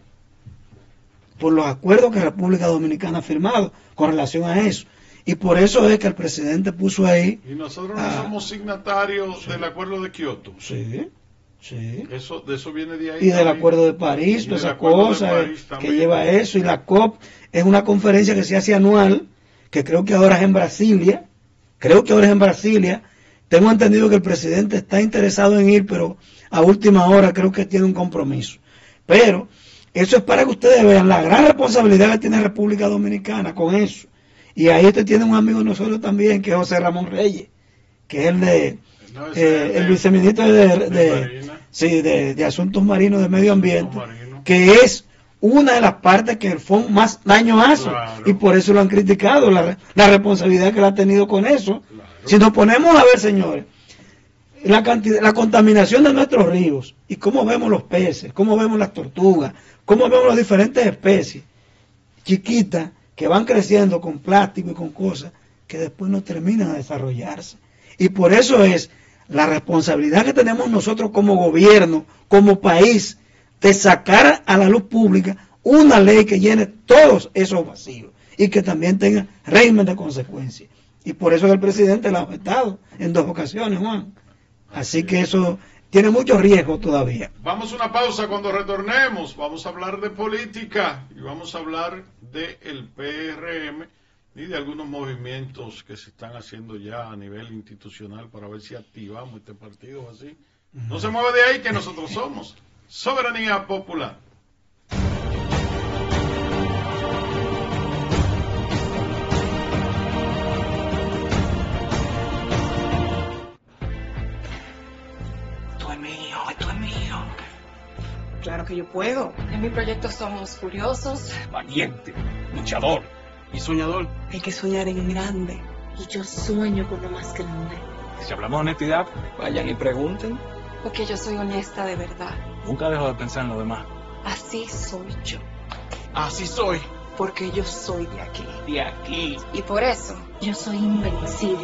Speaker 14: por los acuerdos que República Dominicana ha firmado con relación a eso. Y por eso es que el presidente puso ahí...
Speaker 13: Y nosotros no ah, somos signatarios sí. del acuerdo de Kioto.
Speaker 14: Sí. Sí.
Speaker 13: Eso, de eso viene de ahí.
Speaker 14: Y del Acuerdo de París, toda esa cosa que lleva eso. Y la COP es una conferencia que se hace anual, que creo que ahora es en Brasilia. Creo que ahora es en Brasilia. Tengo entendido que el presidente está interesado en ir, pero a última hora creo que tiene un compromiso. Pero eso es para que ustedes vean la gran responsabilidad que tiene República Dominicana con eso. Y ahí usted tiene un amigo de nosotros también, que es José Ramón Reyes, que es el de... No, eh, el viceministro de, de, de, sí, de, de Asuntos Marinos, de Medio Ambiente, que es una de las partes que el fondo más daño hace, claro. Y por eso lo han criticado, la, la responsabilidad que él ha tenido con eso. Claro. Si nos ponemos a ver, señores, la, cantidad, la contaminación de nuestros ríos, y cómo vemos los peces, cómo vemos las tortugas, cómo vemos las diferentes especies chiquitas que van creciendo con plástico y con cosas que después no terminan de desarrollarse. Y por eso es la responsabilidad que tenemos nosotros como gobierno, como país, de sacar a la luz pública una ley que llene todos esos vacíos y que también tenga régimen de consecuencias. Y por eso el presidente la ha afectado en dos ocasiones, Juan. Así que eso tiene mucho riesgo todavía.
Speaker 13: Vamos a una pausa. Cuando retornemos vamos a hablar de política y vamos a hablar del P R M y de algunos movimientos que se están haciendo ya a nivel institucional para ver si activamos este partido así. No se mueve de ahí, que nosotros somos Soberanía Popular.
Speaker 15: Esto es mío, esto es mío. Claro que yo puedo. En mi proyecto somos curiosos,
Speaker 3: valiente, luchador y soñador.
Speaker 15: Hay que soñar en grande.
Speaker 11: Y yo sueño con lo más grande.
Speaker 3: Si hablamos de honestidad, vayan y pregunten.
Speaker 15: Porque yo soy honesta de verdad.
Speaker 3: Nunca dejo de pensar en lo demás.
Speaker 15: Así soy yo.
Speaker 3: Así soy.
Speaker 15: Porque yo soy de aquí.
Speaker 3: De aquí.
Speaker 15: Y por eso,
Speaker 11: yo soy invencible.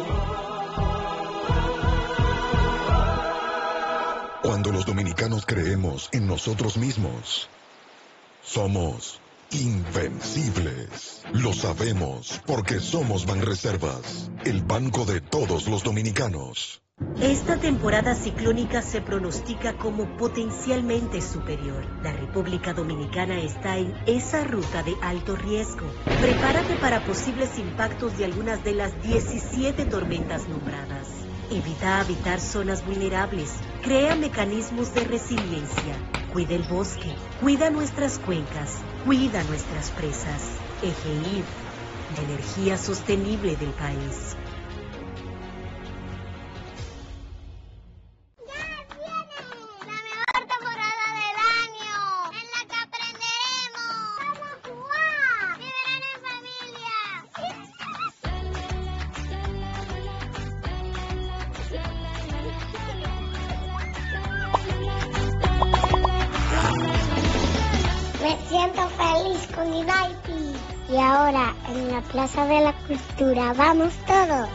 Speaker 7: Cuando los dominicanos creemos en nosotros mismos, somos Invencibles. Lo sabemos porque somos Banreservas, el banco de todos los dominicanos.
Speaker 11: Esta temporada ciclónica se pronostica como potencialmente superior. La República Dominicana está en esa ruta de alto riesgo. Prepárate para posibles impactos de algunas de las diecisiete tormentas nombradas. Evita habitar zonas vulnerables. Crea mecanismos de resiliencia. Cuida el bosque. Cuida nuestras cuencas. Cuida nuestras presas. EGID, la energía sostenible del país.
Speaker 5: Siento feliz con United. Y ahora en la Plaza de la Cultura vamos todos.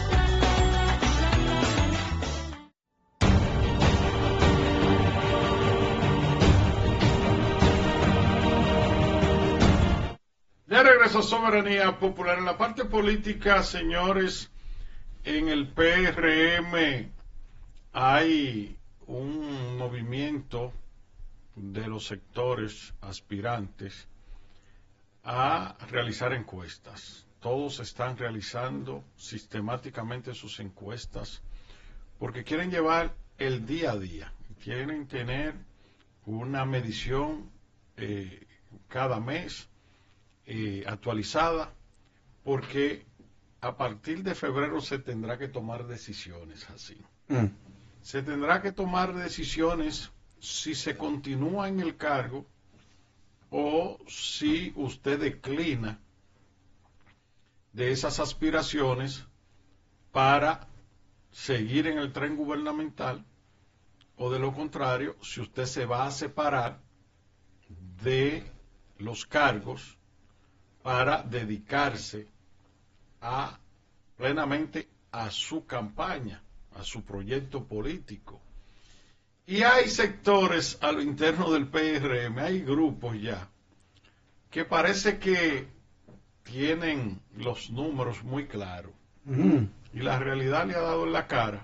Speaker 13: De regreso a Soberanía Popular. En la parte política, señores, en el P R M hay un movimiento de los sectores aspirantes a realizar encuestas. Todos están realizando sistemáticamente sus encuestas porque quieren llevar el día a día, quieren tener una medición eh, cada mes eh, actualizada, porque a partir de febrero se tendrá que tomar decisiones así. Mm. Se tendrá que tomar decisiones si se continúa en el cargo o si usted declina de esas aspiraciones para seguir en el tren gubernamental, o de lo contrario, si usted se va a separar de los cargos para dedicarse a plenamente a su campaña, a su proyecto político. Y hay sectores a lo interno del P R M, hay grupos ya, que parece que tienen los números muy claros. Mm. Y la realidad le ha dado en la cara.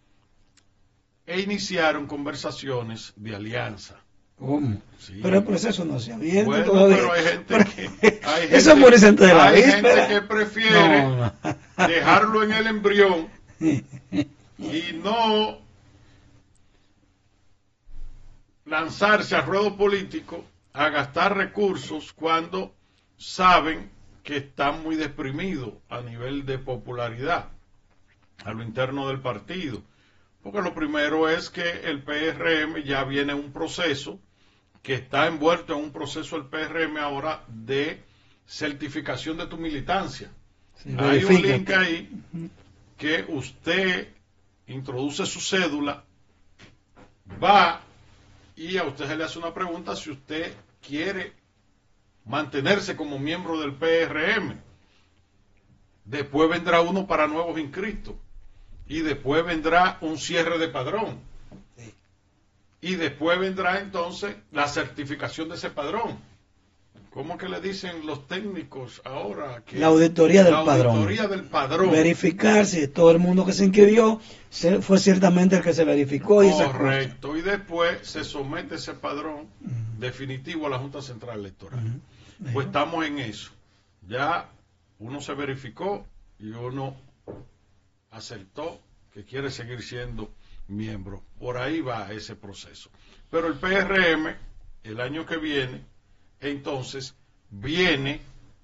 Speaker 13: E iniciaron conversaciones de alianza.
Speaker 14: ¿Cómo? Sí. Pero el proceso no se ha abierto
Speaker 13: bueno,
Speaker 14: todavía.
Speaker 13: Pero hay gente que, hay gente,
Speaker 14: eso es muy de la
Speaker 13: hay
Speaker 14: víspera.
Speaker 13: gente que prefiere no, no. dejarlo en el embrión y no lanzarse al ruedo político a gastar recursos cuando saben que están muy deprimidos a nivel de popularidad a lo interno del partido. Porque lo primero es que el P R M ya viene un proceso, que está envuelto en un proceso el P R M ahora de certificación de tu militancia. Sí, hay un link ahí que usted introduce su cédula, va y a usted se le hace una pregunta si usted quiere mantenerse como miembro del P R M. Después vendrá uno para nuevos inscritos. Y después vendrá un cierre de padrón. Sí. Y después vendrá entonces la certificación de ese padrón. ¿Cómo que le dicen los técnicos ahora? Que
Speaker 14: la auditoría del
Speaker 13: la
Speaker 14: padrón.
Speaker 13: auditoría del padrón.
Speaker 14: Verificar si todo el mundo que se inscribió fue ciertamente el que se verificó. Y
Speaker 13: correcto. Y después se somete ese padrón uh-huh. definitivo a la Junta Central Electoral. Uh-huh. Pues estamos en eso. Ya uno se verificó y uno acertó que quiere seguir siendo miembro. Por ahí va ese proceso. Pero el P R M, el año que viene, entonces, viene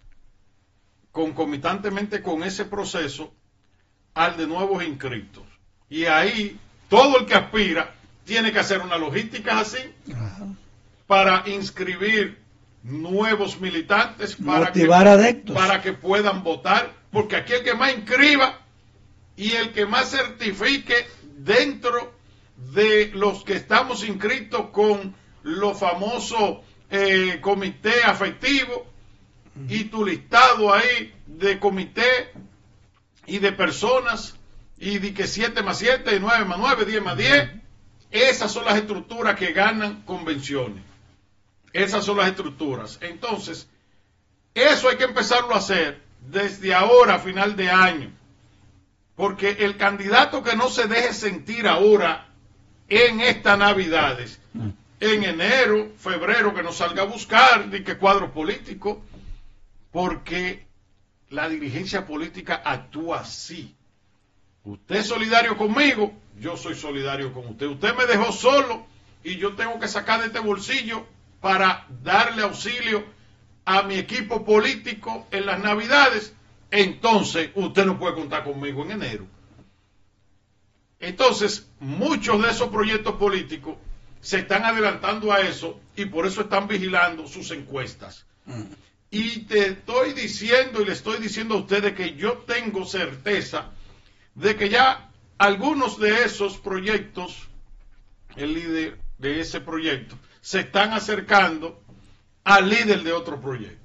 Speaker 13: concomitantemente con ese proceso al de nuevos inscritos. Y ahí, todo el que aspira tiene que hacer una logística así Ajá. para inscribir nuevos militantes, para
Speaker 14: motivar
Speaker 13: que,
Speaker 14: adeptos,
Speaker 13: para que puedan votar, porque aquí el que más inscriba y el que más certifique dentro de los que estamos inscritos con los famosos eh, comité afectivo y tu listado ahí de comité y de personas y de que siete más siete, nueve más nueve, diez más diez, esas son las estructuras que ganan convenciones. Esas son las estructuras. Entonces, Eso hay que empezarlo a hacer desde ahora a final de año. Porque el candidato que no se deje sentir ahora en estas Navidades, en enero, febrero, que nos salga a buscar de qué cuadro político, porque la dirigencia política actúa así. Usted es solidario conmigo, yo soy solidario con usted. Usted me dejó solo y yo tengo que sacar de este bolsillo para darle auxilio a mi equipo político en las Navidades. Entonces usted no puede contar conmigo en enero. Entonces muchos de esos proyectos políticos se están adelantando a eso y por eso están vigilando sus encuestas. Mm. Y te estoy diciendo y le estoy diciendo a ustedes que yo tengo certeza de que ya algunos de esos proyectos, el líder de ese proyecto, se están acercando al líder de otro proyecto.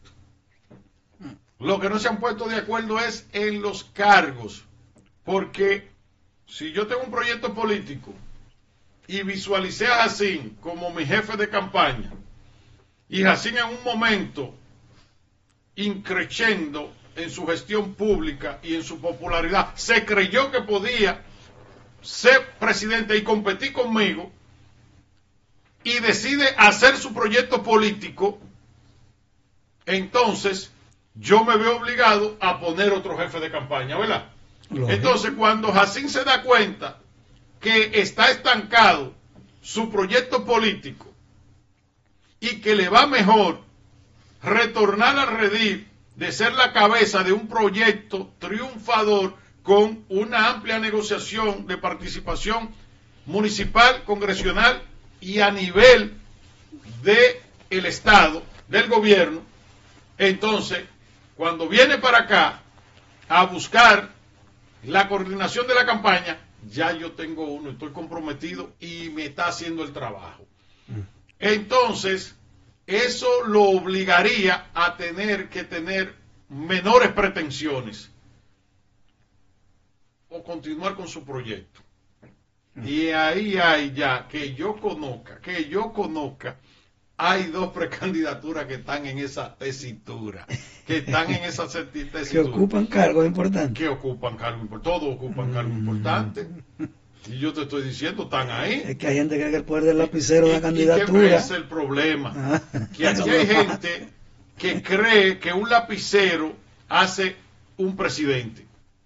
Speaker 13: Lo que no se han puesto de acuerdo es en los cargos, porque si yo tengo un proyecto político y visualicé a Jacín como mi jefe de campaña, y Jacín en un momento increciendo en su gestión pública y en su popularidad, se creyó que podía ser presidente y competir conmigo, y decide hacer su proyecto político, entonces yo me veo obligado a poner otro jefe de campaña, ¿verdad? Lógico. Entonces, cuando Jacín se da cuenta que está estancado su proyecto político y que le va mejor retornar al redil de ser la cabeza de un proyecto triunfador con una amplia negociación de participación municipal, congresional y a nivel del Estado, del gobierno, entonces, cuando viene para acá a buscar la coordinación de la campaña, ya yo tengo uno, estoy comprometido y me está haciendo el trabajo. Entonces, eso lo obligaría a tener que tener menores pretensiones o continuar con su proyecto. Y ahí hay ya, que yo conozca, que yo conozca, hay dos precandidaturas que están en esa tesitura, que están en esa tesitura.
Speaker 14: Que ocupan cargos importantes.
Speaker 13: Que ocupan cargos importantes, todos ocupan cargos importantes. Y yo te estoy diciendo, están ahí.
Speaker 14: Es que hay gente que cree que el poder del lapicero de la candidatura.
Speaker 13: ¿Y qué es el problema? Ah, que aquí hay gente que cree que un lapicero hace un presidente.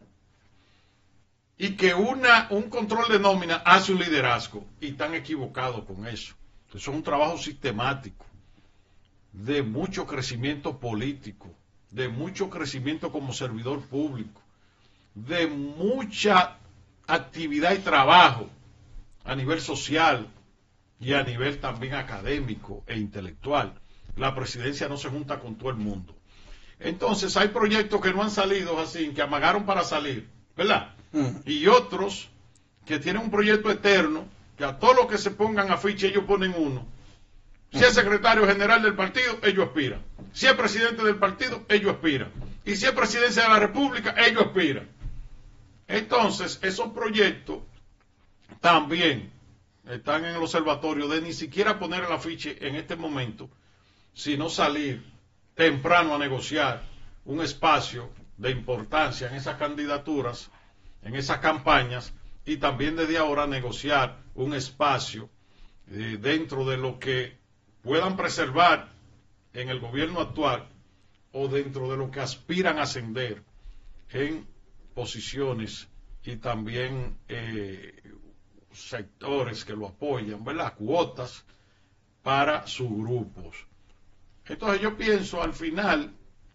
Speaker 13: Y que una, un control de nómina hace un liderazgo. Y están equivocados con eso. Eso es un trabajo sistemático, de mucho crecimiento político, de mucho crecimiento como servidor público, de mucha actividad y trabajo a nivel social y a nivel también académico e intelectual. La presidencia no se junta con todo el mundo. Entonces hay proyectos que no han salido así, que amagaron para salir, ¿verdad? Mm. Y otros que tienen un proyecto eterno, que a todos los que se pongan afiche ellos ponen uno. Si es secretario general del partido, ellos aspiran. Si es presidente del partido, ellos aspiran. Y si es presidencia de la República, ellos aspiran. Entonces, esos proyectos también están en el observatorio de ni siquiera poner el afiche en este momento, sino salir temprano a negociar un espacio de importancia en esas candidaturas, en esas campañas, y también desde ahora negociar un espacio eh, dentro de lo que puedan preservar en el gobierno actual o dentro de lo que aspiran a ascender en posiciones y también eh, sectores que lo apoyan, ¿verdad? Cuotas para sus grupos. Entonces yo pienso al final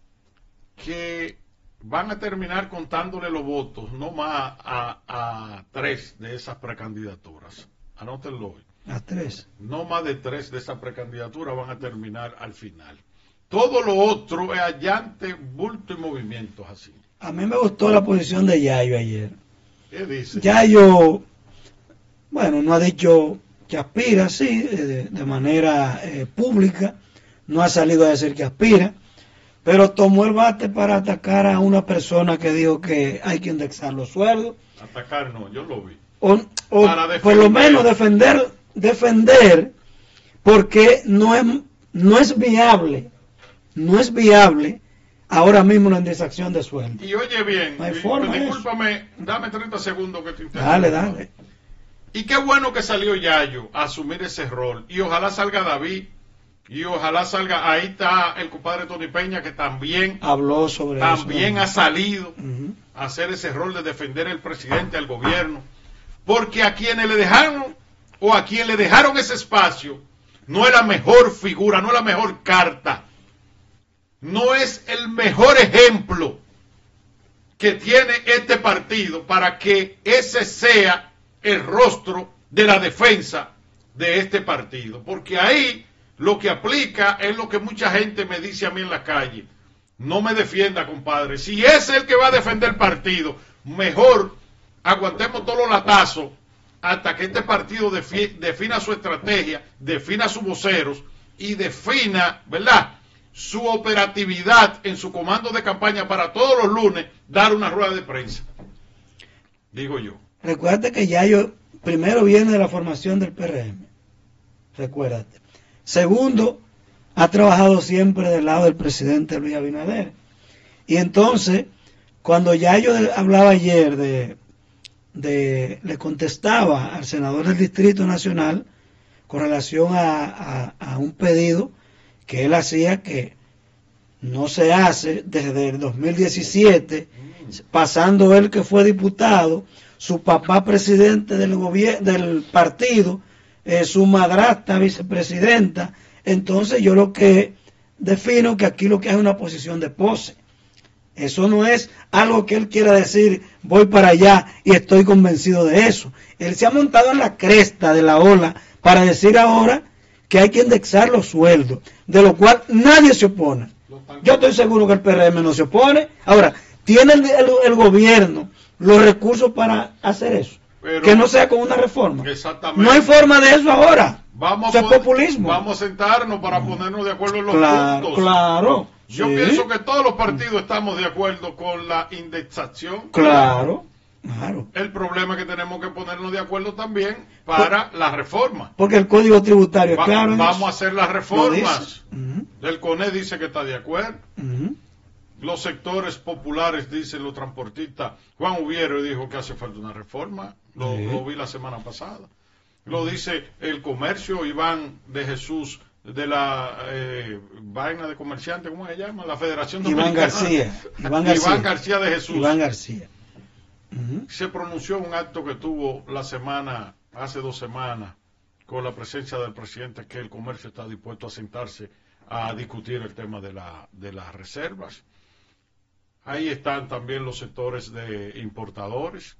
Speaker 13: que van a terminar contándole los votos, no más a, a tres de esas precandidaturas. Anótenlo hoy.
Speaker 14: A tres.
Speaker 13: No más de tres de esas precandidaturas van a terminar al final. Todo lo otro es allante, bulto y movimientos así.
Speaker 14: A mí me gustó la posición de Yayo ayer.
Speaker 13: ¿Qué dice?
Speaker 14: Yayo, bueno, no ha dicho que aspira, sí, de, de manera eh, pública. No ha salido a decir que aspira. Pero tomó el bate para atacar a una persona que dijo que hay que indexar los sueldos.
Speaker 13: Atacar no, yo lo vi.
Speaker 14: O, o por lo menos defender, defender, porque no es, no es viable, no es viable ahora mismo una indexación de sueldo.
Speaker 13: Y oye bien,
Speaker 14: no hay
Speaker 13: y,
Speaker 14: forma
Speaker 13: pues, discúlpame, dame treinta segundos que te interrumpa.
Speaker 14: Dale, dale.
Speaker 13: Y qué bueno que salió Yayo a asumir ese rol. Y ojalá salga David. Y ojalá salga, ahí está el compadre Tony Peña, que también
Speaker 14: habló sobre
Speaker 13: también
Speaker 14: eso.
Speaker 13: También ha salido uh-huh. a hacer ese rol de defender al presidente, al gobierno. Porque a quienes le dejaron, o a quien le dejaron ese espacio, no es la mejor figura, no es la mejor carta. No es el mejor ejemplo que tiene este partido para que ese sea el rostro de la defensa de este partido, porque ahí lo que aplica es lo que mucha gente me dice a mí en la calle: no me defienda, compadre, si es el que va a defender el partido, mejor aguantemos todos los latazos hasta que este partido defi- defina su estrategia, defina sus voceros y defina, ¿verdad?, su operatividad en su comando de campaña para todos los lunes dar una rueda de prensa, digo yo.
Speaker 14: Recuérdate que Yayo primero viene de la formación del P R M. Recuérdate. Segundo, ha trabajado siempre del lado del presidente Luis Abinader. Y entonces, cuando Yayo hablaba ayer de, de le contestaba al senador del Distrito Nacional con relación a, a, a un pedido que él hacía que no se hace desde el dos mil diecisiete, pasando él que fue diputado, su papá presidente del gobierno, del partido, eh, su madrastra vicepresidenta. Entonces yo lo que defino que aquí lo que hay es una posición de pose. Eso no es algo que él quiera decir, voy para allá y estoy convencido de eso. Él se ha montado en la cresta de la ola para decir ahora que hay que indexar los sueldos, de lo cual nadie se opone. Yo estoy seguro que el P R M no se opone. Ahora, tiene el, el, el gobierno los recursos para hacer eso. Pero, que no sea con una reforma.
Speaker 13: Exactamente.
Speaker 14: No hay forma de eso ahora.
Speaker 13: Vamos
Speaker 14: eso
Speaker 13: a
Speaker 14: es populismo.
Speaker 13: Vamos a sentarnos para ponernos de acuerdo en los
Speaker 14: claro,
Speaker 13: puntos.
Speaker 14: Claro.
Speaker 13: Yo
Speaker 14: sí.
Speaker 13: pienso que todos los partidos estamos de acuerdo con la indexación.
Speaker 14: Claro. Claro.
Speaker 13: El problema es que tenemos que ponernos de acuerdo también para
Speaker 14: Por,
Speaker 13: la reforma.
Speaker 14: Porque el código tributario
Speaker 13: Va,
Speaker 14: es claro.
Speaker 13: Vamos a hacer las reformas.
Speaker 14: Uh-huh.
Speaker 13: El CONE dice que está de acuerdo.
Speaker 14: Uh-huh.
Speaker 13: Los sectores populares, dicen los transportistas. Juan Ubiero dijo que hace falta una reforma. Lo, uh-huh. lo vi la semana pasada. Lo dice el comercio. Iván de Jesús, de la eh, vaina de comerciantes, ¿cómo se llama? La Federación
Speaker 14: Iván
Speaker 13: Dominicana.
Speaker 14: García. Iván García.
Speaker 13: Iván García de Jesús.
Speaker 14: Iván García. Uh-huh.
Speaker 13: Se pronunció en un acto que tuvo la semana, hace dos semanas, con la presencia del presidente, que el comercio está dispuesto a sentarse a discutir el tema de, la, de las reservas. Ahí están también los sectores de importadores,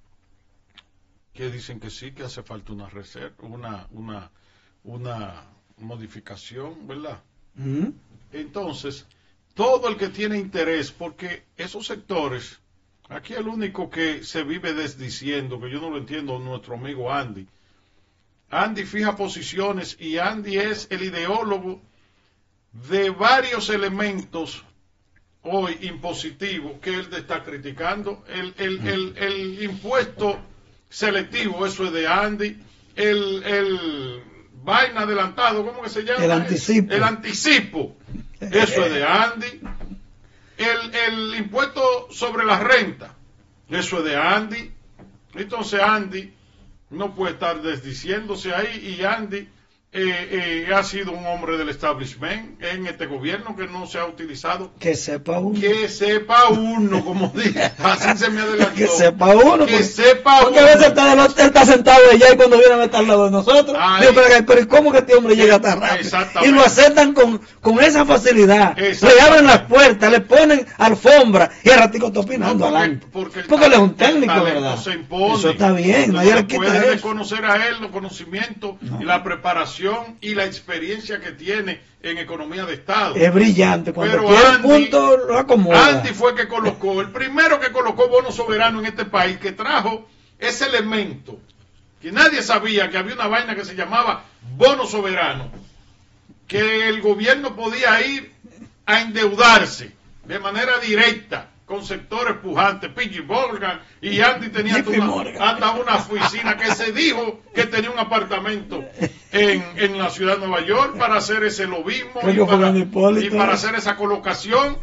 Speaker 13: que dicen que sí, que hace falta una reserva, una, una, una modificación, ¿verdad?
Speaker 14: Uh-huh.
Speaker 13: Entonces, todo el que tiene interés, porque esos sectores, aquí el único que se vive desdiciendo, que yo no lo entiendo, nuestro amigo Andy. Andy fija posiciones y Andy es el ideólogo de varios elementos hoy impositivos que él está criticando. El, el, el, el impuesto selectivo, eso es de Andy. El, el vaina adelantado, ¿cómo que se llama?
Speaker 14: El anticipo.
Speaker 13: El anticipo, eso es de Andy. El, el impuesto sobre la renta, eso es de Andy. Entonces Andy no puede estar desdiciéndose ahí, y Andy eh, eh, ha sido un hombre del establishment en este gobierno que no se ha utilizado.
Speaker 14: Que sepa uno.
Speaker 13: Que sepa uno, como dije, así se me adelantó.
Speaker 14: Que sepa uno.
Speaker 13: Que
Speaker 14: porque,
Speaker 13: sepa
Speaker 14: porque
Speaker 13: uno.
Speaker 14: a veces está, él está sentado allá y cuando viene a estar al lado de nosotros, digo, pero, pero ¿cómo que este hombre llega tan rápido? Y lo aceptan con, con esa facilidad. Le abren las puertas, le ponen alfombra y al ratico está opinando
Speaker 13: no, porque,
Speaker 14: adelante.
Speaker 13: Porque,
Speaker 14: porque él es un técnico, ¿verdad?
Speaker 13: Se impone.
Speaker 14: Eso está bien, nadie le quita
Speaker 13: puede
Speaker 14: eso.
Speaker 13: reconocer a él los conocimientos
Speaker 14: no.
Speaker 13: y la preparación y la experiencia que tiene en economía de Estado.
Speaker 14: Es brillante, cuando
Speaker 13: Pero
Speaker 14: quiere
Speaker 13: Andy,
Speaker 14: un punto lo acomoda.
Speaker 13: Andy fue que colocó, el primero que colocó bono soberano en este país, que trajo ese elemento, que nadie sabía que había una vaina que se llamaba bono soberano, que el gobierno podía ir a endeudarse de manera directa con sectores pujantes. P J Morgan y Andy tenía hasta una, hasta una oficina que se dijo que tenía un apartamento en, en la ciudad de Nueva York para hacer ese lobismo y para, y para hacer esa colocación.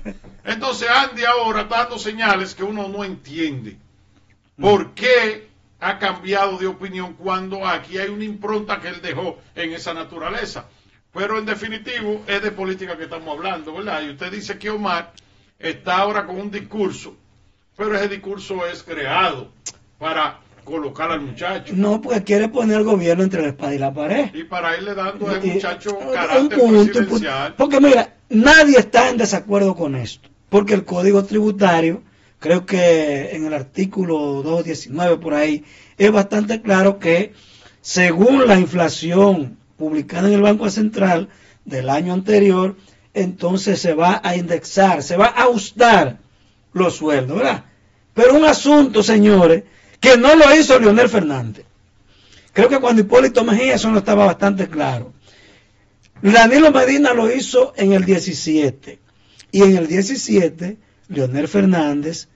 Speaker 13: Entonces Andy ahora está dando señales que uno no entiende. ¿Por qué ha cambiado de opinión cuando aquí hay una impronta que él dejó en esa naturaleza? Pero en definitivo es de política que estamos hablando, ¿verdad? Y usted dice que Omar está ahora con un discurso, pero ese discurso es creado para colocar al muchacho.
Speaker 14: No, porque quiere poner al gobierno entre la espada y la pared.
Speaker 13: Y para irle dando a ese muchacho
Speaker 14: un
Speaker 13: carácter
Speaker 14: punto,
Speaker 13: presidencial.
Speaker 14: Porque mira, nadie está en desacuerdo con esto, porque el Código Tributario, creo que en el artículo doscientos diecinueve por ahí, es bastante claro que según la inflación publicada en el Banco Central del año anterior, entonces se va a indexar, se va a ajustar los sueldos, ¿verdad? Pero un asunto, señores, que no lo hizo Leonel Fernández. Creo que cuando Hipólito Mejía eso no estaba bastante claro. Danilo Medina lo hizo en el diecisiete. Y en el diecisiete, Leonel Fernández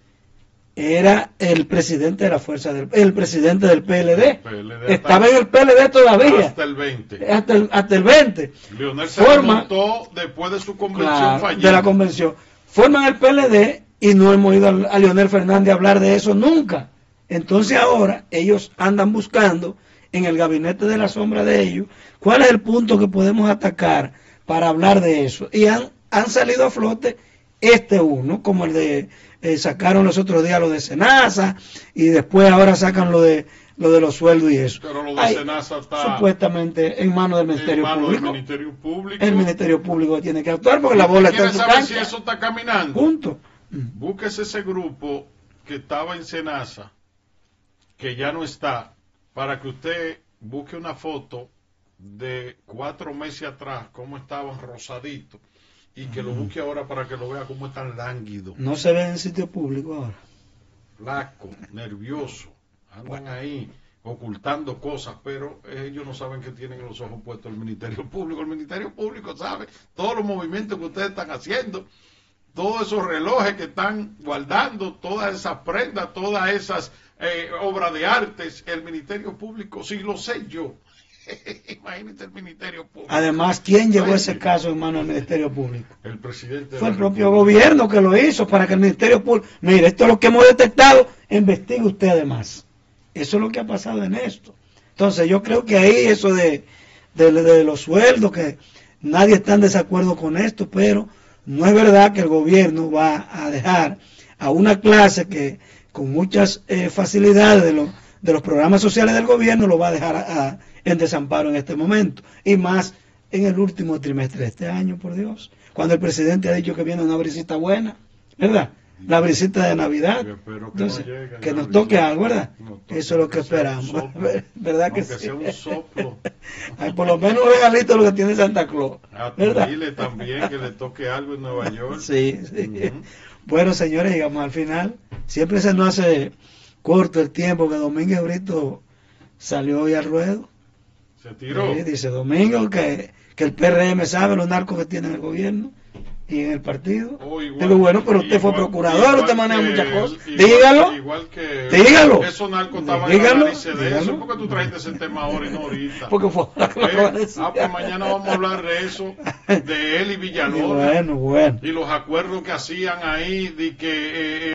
Speaker 14: era el presidente de la fuerza del, el presidente del P L D. P L D estaba en el P L D todavía.
Speaker 13: Hasta el veinte.
Speaker 14: Hasta el, hasta el veinte.
Speaker 13: Leonel se remontó después de su convención
Speaker 14: claro,
Speaker 13: fallida.
Speaker 14: De la convención. Forman el P L D y no hemos ido a, a Leonel Fernández a hablar de eso nunca. Entonces ahora ellos andan buscando en el gabinete de la sombra de ellos cuál es el punto que podemos atacar para hablar de eso. Y han, han salido a flote este uno, como el de eh, sacaron los otros días lo de Senasa y después ahora sacan lo de lo de los sueldos y eso.
Speaker 13: Pero lo de
Speaker 14: Ay,
Speaker 13: Senasa está
Speaker 14: supuestamente en manos del Ministerio
Speaker 13: en mano
Speaker 14: Público.
Speaker 13: Del Ministerio Público.
Speaker 14: El Ministerio Público tiene que actuar porque la bola está en su
Speaker 13: saber
Speaker 14: cancha.
Speaker 13: si eso está caminando.
Speaker 14: Punto.
Speaker 13: Búsquese ese grupo que estaba en Senasa, que ya no está, para que usted busque una foto de cuatro meses atrás, cómo estaban rosaditos, y que lo busque ahora para que lo vea cómo están lánguidos.
Speaker 14: No se ven en sitio público ahora.
Speaker 13: Flaco, nervioso, andan bueno. ahí ocultando cosas, pero ellos no saben que tienen los ojos puestos el Ministerio Público. El Ministerio Público sabe todos los movimientos que ustedes están haciendo, todos esos relojes que están guardando, todas esas prendas, todas esas eh, obras de artes. El Ministerio Público, sí lo sé yo. Imagínate el Ministerio Público.
Speaker 14: Además, ¿quién llevó ese caso en manos del Ministerio Público?
Speaker 13: El presidente.
Speaker 14: Fue el propio gobierno que lo hizo para que el Ministerio Público... Mire, esto es lo que hemos detectado, investigue usted además. Eso es lo que ha pasado en esto. Entonces, yo creo que ahí eso de, de, de los sueldos, que nadie está en desacuerdo con esto, pero no es verdad que el gobierno va a dejar a una clase que con muchas eh, facilidades de, lo, de los programas sociales del gobierno lo va a dejar a, a, en desamparo en este momento, y más en el último trimestre de este año, por Dios, cuando el presidente ha dicho que viene una brisita buena, ¿verdad? La brisita de Navidad.
Speaker 13: Que
Speaker 14: Entonces,
Speaker 13: no llegue,
Speaker 14: que nos
Speaker 13: Navidad.
Speaker 14: toque algo, ¿verdad?
Speaker 13: No toque,
Speaker 14: eso es lo que,
Speaker 13: que
Speaker 14: esperamos, ¿verdad que,
Speaker 13: que
Speaker 14: sí?
Speaker 13: sea un soplo.
Speaker 14: Ay, por lo menos un regalito lo que tiene Santa Claus,
Speaker 13: A
Speaker 14: ¿verdad?
Speaker 13: Chile también, que le toque algo en Nueva York.
Speaker 14: Sí, sí.
Speaker 13: Uh-huh.
Speaker 14: Bueno, señores, llegamos al final. Siempre se nos hace corto el tiempo que Domínguez Brito salió hoy al ruedo.
Speaker 13: Se tiró.
Speaker 14: Sí, dice Domingo que, que el P R M sabe los narcos que tiene en el gobierno y en el partido.
Speaker 13: Oh, igual,
Speaker 14: Digo, bueno, pero usted
Speaker 13: igual,
Speaker 14: fue procurador, usted maneja
Speaker 13: él,
Speaker 14: muchas cosas.
Speaker 13: Igual,
Speaker 14: dígalo.
Speaker 13: Igual que
Speaker 14: dígalo.
Speaker 13: Esos narcos estaban
Speaker 14: dígalo,
Speaker 13: en la de eso. ¿Por qué tú trajiste ese tema ahora y no ahorita?
Speaker 14: Porque fue
Speaker 13: ¿Eh? Ah, pues mañana vamos a hablar de eso, de él y Villalona.
Speaker 14: Bueno, bueno.
Speaker 13: Y los acuerdos que hacían ahí, de que... Eh,